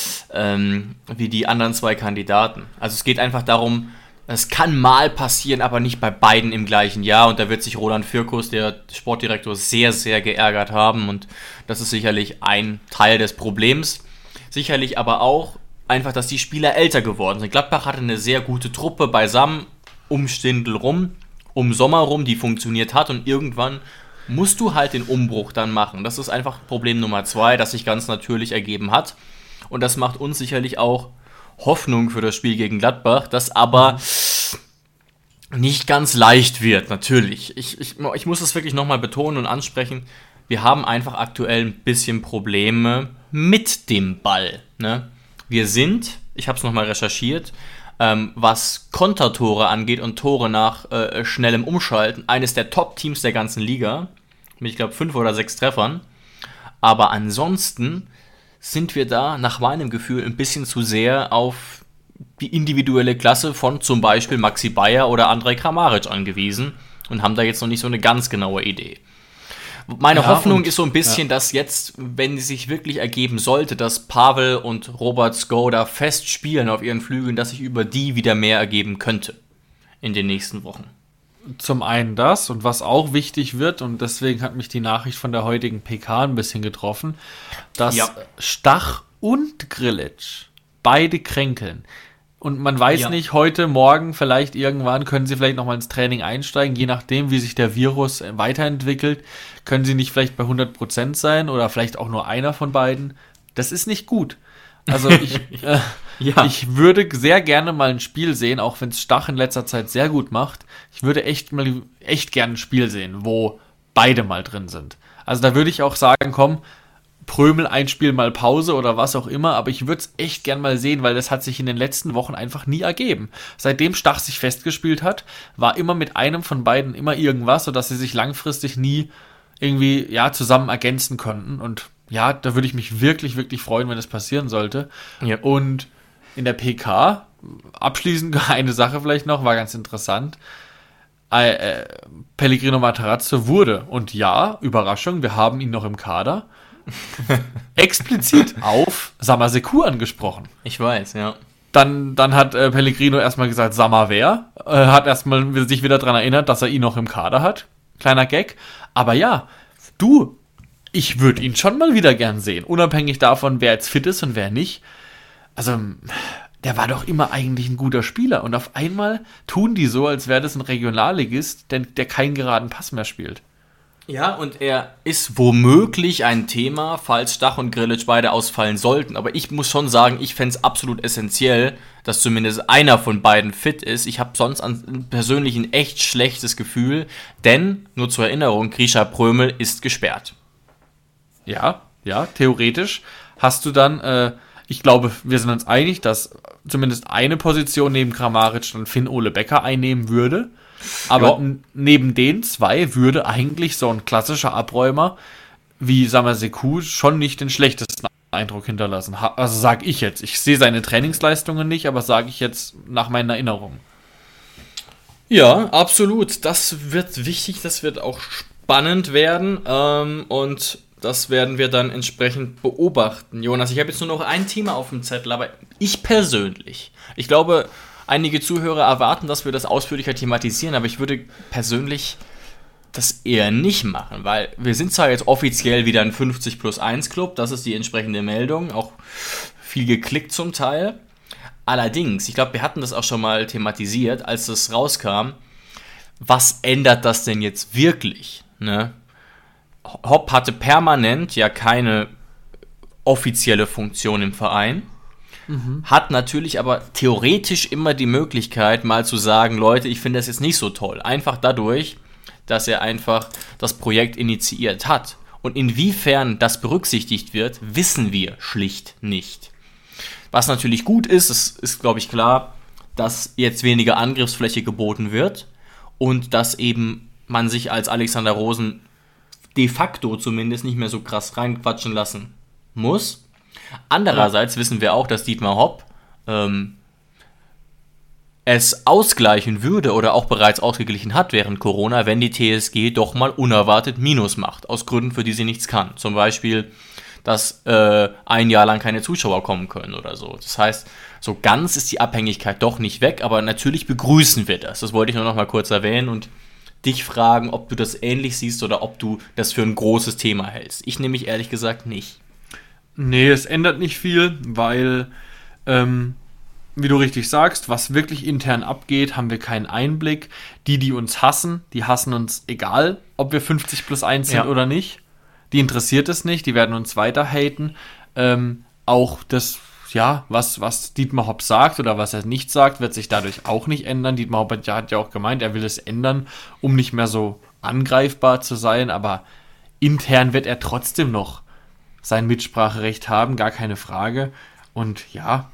ähm, wie die anderen zwei Kandidaten. Also es geht einfach darum, es kann mal passieren, aber nicht bei beiden im gleichen Jahr. Und da wird sich Roland Firkus, der Sportdirektor, sehr, sehr geärgert haben. Und das ist sicherlich ein Teil des Problems. Sicherlich aber auch einfach, dass die Spieler älter geworden sind. Gladbach hatte eine sehr gute Truppe beisammen, um Stindl rum, um Sommer rum, die funktioniert hat, und irgendwann musst du halt den Umbruch dann machen. Das ist einfach Problem Nummer zwei, das sich ganz natürlich ergeben hat, und das macht uns sicherlich auch Hoffnung für das Spiel gegen Gladbach, das aber nicht ganz leicht wird, natürlich. Ich, ich, ich muss das wirklich nochmal betonen und ansprechen, wir haben einfach aktuell ein bisschen Probleme mit dem Ball, ne? Wir sind, ich habe es nochmal recherchiert, ähm, was Kontertore angeht und Tore nach äh, schnellem Umschalten, eines der Top-Teams der ganzen Liga, mit, ich glaube, fünf oder sechs Treffern. Aber ansonsten sind wir da, nach meinem Gefühl, ein bisschen zu sehr auf die individuelle Klasse von zum Beispiel Maxi Bayer oder Andrej Kramaric angewiesen und haben da jetzt noch nicht so eine ganz genaue Idee. Meine ja, Hoffnung und, ist so ein bisschen, ja. dass jetzt, wenn es sich wirklich ergeben sollte, dass Pavel und Robert Skoda fest spielen auf ihren Flügeln, dass sich über die wieder mehr ergeben könnte in den nächsten Wochen. Zum einen das, und was auch wichtig wird, und deswegen hat mich die Nachricht von der heutigen P K ein bisschen getroffen, dass ja. Stach und Grillitsch beide kränkeln. Und man weiß ja. nicht, heute, morgen, vielleicht irgendwann können sie vielleicht nochmal ins Training einsteigen, je nachdem, wie sich der Virus weiterentwickelt, können sie nicht vielleicht bei hundert Prozent sein oder vielleicht auch nur einer von beiden. Das ist nicht gut. Also ich, äh, ja. ich würde sehr gerne mal ein Spiel sehen, auch wenn es Stach in letzter Zeit sehr gut macht. Ich würde echt mal echt gerne ein Spiel sehen, wo beide mal drin sind. Also da würde ich auch sagen, komm, Prömel ein Spiel mal Pause oder was auch immer, aber ich würde es echt gern mal sehen, weil das hat sich in den letzten Wochen einfach nie ergeben. Seitdem Stach sich festgespielt hat, war immer mit einem von beiden immer irgendwas, sodass sie sich langfristig nie irgendwie ja zusammen ergänzen konnten. Und ja, da würde ich mich wirklich, wirklich freuen, wenn das passieren sollte. Ja. Und in der P K, abschließend eine Sache vielleicht noch, war ganz interessant. Äh, äh, Pellegrino Matarazzo wurde, und ja, Überraschung, wir haben ihn noch im Kader, explizit auf Samar Sekou angesprochen. Ich weiß, ja. Dann, dann hat äh, Pellegrino erstmal gesagt, Samar wer? Äh, hat erstmal sich wieder daran erinnert, dass er ihn noch im Kader hat. Kleiner Gag. Aber ja, du, ich würde ihn schon mal wieder gern sehen. Unabhängig davon, wer jetzt fit ist und wer nicht. Also, der war doch immer eigentlich ein guter Spieler. Und auf einmal tun die so, als wäre das ein Regionalligist, der, der keinen geraden Pass mehr spielt. Ja, und er ist womöglich ein Thema, falls Stach und Grillitsch beide ausfallen sollten. Aber ich muss schon sagen, ich fände es absolut essentiell, dass zumindest einer von beiden fit ist. Ich habe sonst an, persönlich ein echt schlechtes Gefühl, denn, nur zur Erinnerung, Grisha Prömel ist gesperrt. Ja, ja, theoretisch hast du dann, äh, ich glaube, wir sind uns einig, dass zumindest eine Position neben Kramaric dann Finn-Ole Becker einnehmen würde. Aber ja. n- neben den zwei würde eigentlich so ein klassischer Abräumer wie Samar Sekou schon nicht den schlechtesten Eindruck hinterlassen. Ha- also sage ich jetzt. Ich sehe seine Trainingsleistungen nicht, aber sage ich jetzt nach meinen Erinnerungen. Ja, absolut. Das wird wichtig, das wird auch spannend werden ähm, und das werden wir dann entsprechend beobachten. Jonas, ich habe jetzt nur noch ein Thema auf dem Zettel, aber ich persönlich, ich glaube, einige Zuhörer erwarten, dass wir das ausführlicher thematisieren, aber ich würde persönlich das eher nicht machen, weil wir sind zwar jetzt offiziell wieder ein fünfzig plus eins Club, das ist die entsprechende Meldung, auch viel geklickt zum Teil. Allerdings, ich glaube, wir hatten das auch schon mal thematisiert, als das rauskam, was ändert das denn jetzt wirklich? Ne? Hopp hatte permanent ja keine offizielle Funktion im Verein, mhm. hat natürlich aber theoretisch immer die Möglichkeit, mal zu sagen, Leute, ich finde das jetzt nicht so toll. Einfach dadurch, dass er einfach das Projekt initiiert hat. Und inwiefern das berücksichtigt wird, wissen wir schlicht nicht. Was natürlich gut ist, es ist, glaube ich, klar, dass jetzt weniger Angriffsfläche geboten wird und dass eben man sich als Alexander Rosen de facto zumindest nicht mehr so krass reinquatschen lassen muss. Andererseits ja. wissen wir auch, dass Dietmar Hopp ähm, es ausgleichen würde oder auch bereits ausgeglichen hat während Corona, wenn die T S G doch mal unerwartet Minus macht, aus Gründen, für die sie nichts kann. Zum Beispiel, dass äh, ein Jahr lang keine Zuschauer kommen können oder so. Das heißt, so ganz ist die Abhängigkeit doch nicht weg, aber natürlich begrüßen wir das. Das wollte ich nur noch mal kurz erwähnen und dich fragen, ob du das ähnlich siehst oder ob du das für ein großes Thema hältst. Ich nehme mich ehrlich gesagt nicht. Nee, es ändert nicht viel, weil, ähm, wie du richtig sagst, was wirklich intern abgeht, haben wir keinen Einblick. Die, die uns hassen, die hassen uns egal, ob wir fünfzig plus eins sind ja. oder nicht. Die interessiert es nicht, die werden uns weiter haten. Ähm, auch das, ja, was, was Dietmar Hopp sagt oder was er nicht sagt, wird sich dadurch auch nicht ändern. Dietmar Hopp hat ja, hat ja auch gemeint, er will es ändern, um nicht mehr so angreifbar zu sein, aber intern wird er trotzdem noch sein Mitspracherecht haben, gar keine Frage. Und ja,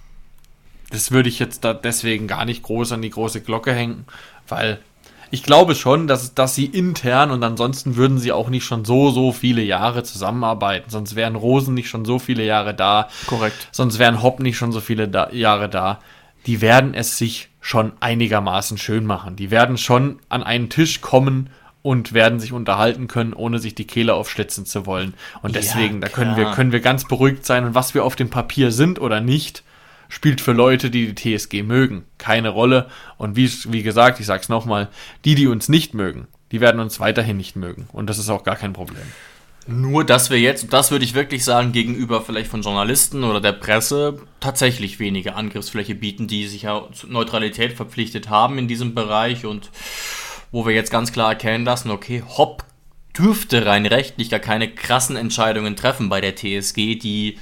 das würde ich jetzt da deswegen gar nicht groß an die große Glocke hängen, weil ich glaube schon, dass, dass sie intern und ansonsten würden sie auch nicht schon so, so viele Jahre zusammenarbeiten. Sonst wären Rosen nicht schon so viele Jahre da. Korrekt. Sonst wären Hopp nicht schon so viele da, Jahre da. Die werden es sich schon einigermaßen schön machen. Die werden schon an einen Tisch kommen und werden sich unterhalten können, ohne sich die Kehle aufschlitzen zu wollen. Und deswegen, ja, da können wir, können wir ganz beruhigt sein. Und was wir auf dem Papier sind oder nicht, spielt für Leute, die die T S G mögen, keine Rolle. Und wie, wie gesagt, ich sag's nochmal, die, die uns nicht mögen, die werden uns weiterhin nicht mögen. Und das ist auch gar kein Problem. Nur, dass wir jetzt, und das würde ich wirklich sagen, gegenüber vielleicht von Journalisten oder der Presse tatsächlich weniger Angriffsfläche bieten, die sich ja zur Neutralität verpflichtet haben in diesem Bereich und wo wir jetzt ganz klar erkennen lassen, okay, Hopp dürfte rein rechtlich gar keine krassen Entscheidungen treffen bei der T S G, die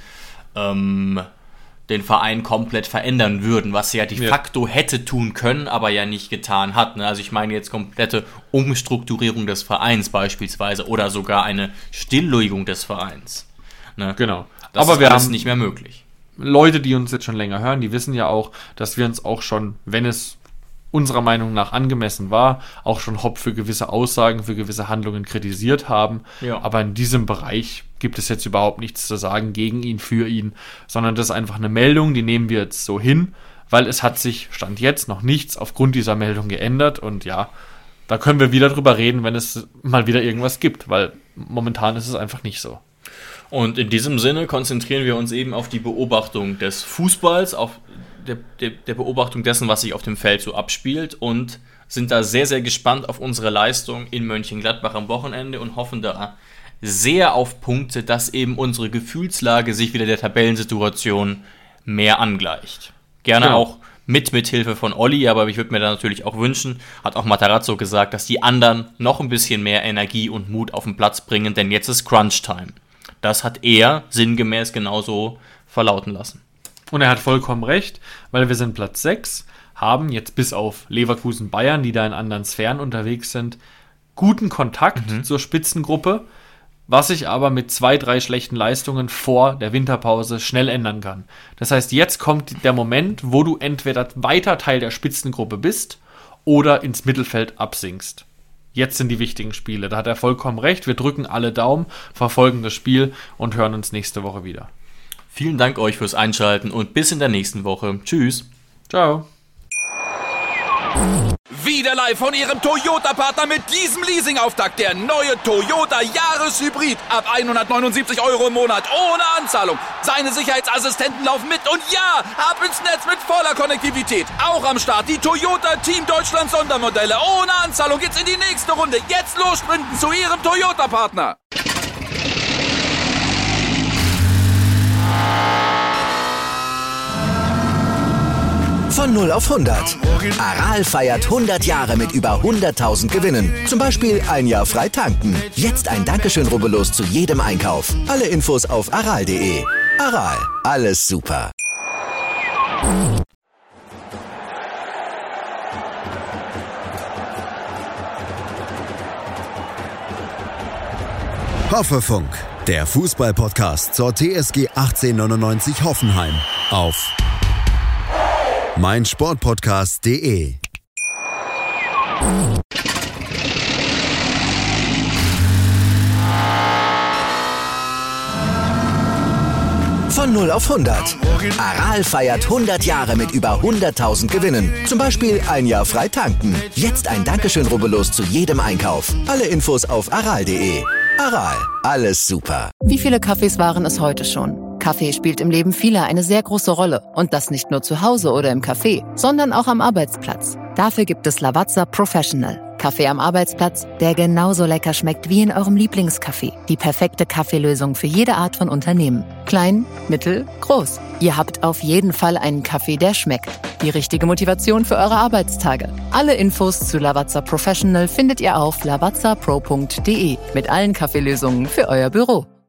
ähm, den Verein komplett verändern würden, was er ja de facto ja. hätte tun können, aber ja nicht getan hat. Ne? Also ich meine jetzt komplette Umstrukturierung des Vereins beispielsweise oder sogar eine Stilllegung des Vereins. Ne? Genau. Das Aber ist wir alles haben nicht mehr möglich. Leute, die uns jetzt schon länger hören, die wissen ja auch, dass wir uns auch schon, wenn es unserer Meinung nach angemessen war, auch schon Hopp für gewisse Aussagen, für gewisse Handlungen kritisiert haben. Ja. Aber in diesem Bereich gibt es jetzt überhaupt nichts zu sagen gegen ihn, für ihn, sondern das ist einfach eine Meldung, die nehmen wir jetzt so hin, weil es hat sich, Stand jetzt, noch nichts aufgrund dieser Meldung geändert. Und ja, da können wir wieder drüber reden, wenn es mal wieder irgendwas gibt, weil momentan ist es einfach nicht so. Und in diesem Sinne konzentrieren wir uns eben auf die Beobachtung des Fußballs, auf der, der, der Beobachtung dessen, was sich auf dem Feld so abspielt und sind da sehr, sehr gespannt auf unsere Leistung in Mönchengladbach am Wochenende und hoffen da sehr auf Punkte, dass eben unsere Gefühlslage sich wieder der Tabellensituation mehr angleicht. Gerne Genau. auch mit Mithilfe von Olli, aber ich würde mir da natürlich auch wünschen, hat auch Matarazzo gesagt, dass die anderen noch ein bisschen mehr Energie und Mut auf den Platz bringen, denn jetzt ist Crunch-Time. Das hat er sinngemäß genauso verlauten lassen. Und er hat vollkommen recht, weil wir sind Platz sechs, haben jetzt bis auf Leverkusen, Bayern, die da in anderen Sphären unterwegs sind, guten Kontakt mhm. zur Spitzengruppe, was sich aber mit zwei, drei schlechten Leistungen vor der Winterpause schnell ändern kann. Das heißt, jetzt kommt der Moment, wo du entweder weiter Teil der Spitzengruppe bist oder ins Mittelfeld absinkst. Jetzt sind die wichtigen Spiele. Da hat er vollkommen recht. Wir drücken alle Daumen, verfolgen das Spiel und hören uns nächste Woche wieder. Vielen Dank euch fürs Einschalten und bis in der nächsten Woche. Tschüss. Ciao. Wieder live von Ihrem Toyota-Partner mit diesem Leasing-Auftakt. Der neue Toyota Jahreshybrid. Ab hundertneunundsiebzig Euro im Monat. Ohne Anzahlung. Seine Sicherheitsassistenten laufen mit. Und ja, ab ins Netz mit voller Konnektivität. Auch am Start die Toyota Team Deutschland Sondermodelle. Ohne Anzahlung geht's in die nächste Runde. Jetzt los sprinten zu Ihrem Toyota-Partner. Von null auf hundert. Aral feiert hundert Jahre mit über hunderttausend Gewinnen. Zum Beispiel ein Jahr frei tanken. Jetzt ein Dankeschön, rubbellos zu jedem Einkauf. Alle Infos auf aral punkt de. Aral, alles super. Hoffefunk, der Fußball-Podcast zur T S G achtzehnhundertneunundneunzig Hoffenheim auf meinsportpodcast punkt de. Von null auf hundert. Aral feiert hundert Jahre mit über hunderttausend Gewinnen. Zum Beispiel ein Jahr frei tanken. Jetzt ein Dankeschön, rubbellos zu jedem Einkauf. Alle Infos auf aral punkt de. Aral, alles super. Wie viele Kaffees waren es heute schon? Kaffee spielt im Leben vieler eine sehr große Rolle. Und das nicht nur zu Hause oder im Café, sondern auch am Arbeitsplatz. Dafür gibt es Lavazza Professional. Kaffee am Arbeitsplatz, der genauso lecker schmeckt wie in eurem Lieblingscafé. Die perfekte Kaffeelösung für jede Art von Unternehmen. Klein, mittel, groß. Ihr habt auf jeden Fall einen Kaffee, der schmeckt. Die richtige Motivation für eure Arbeitstage. Alle Infos zu Lavazza Professional findet ihr auf lavazza pro punkt de mit allen Kaffeelösungen für euer Büro.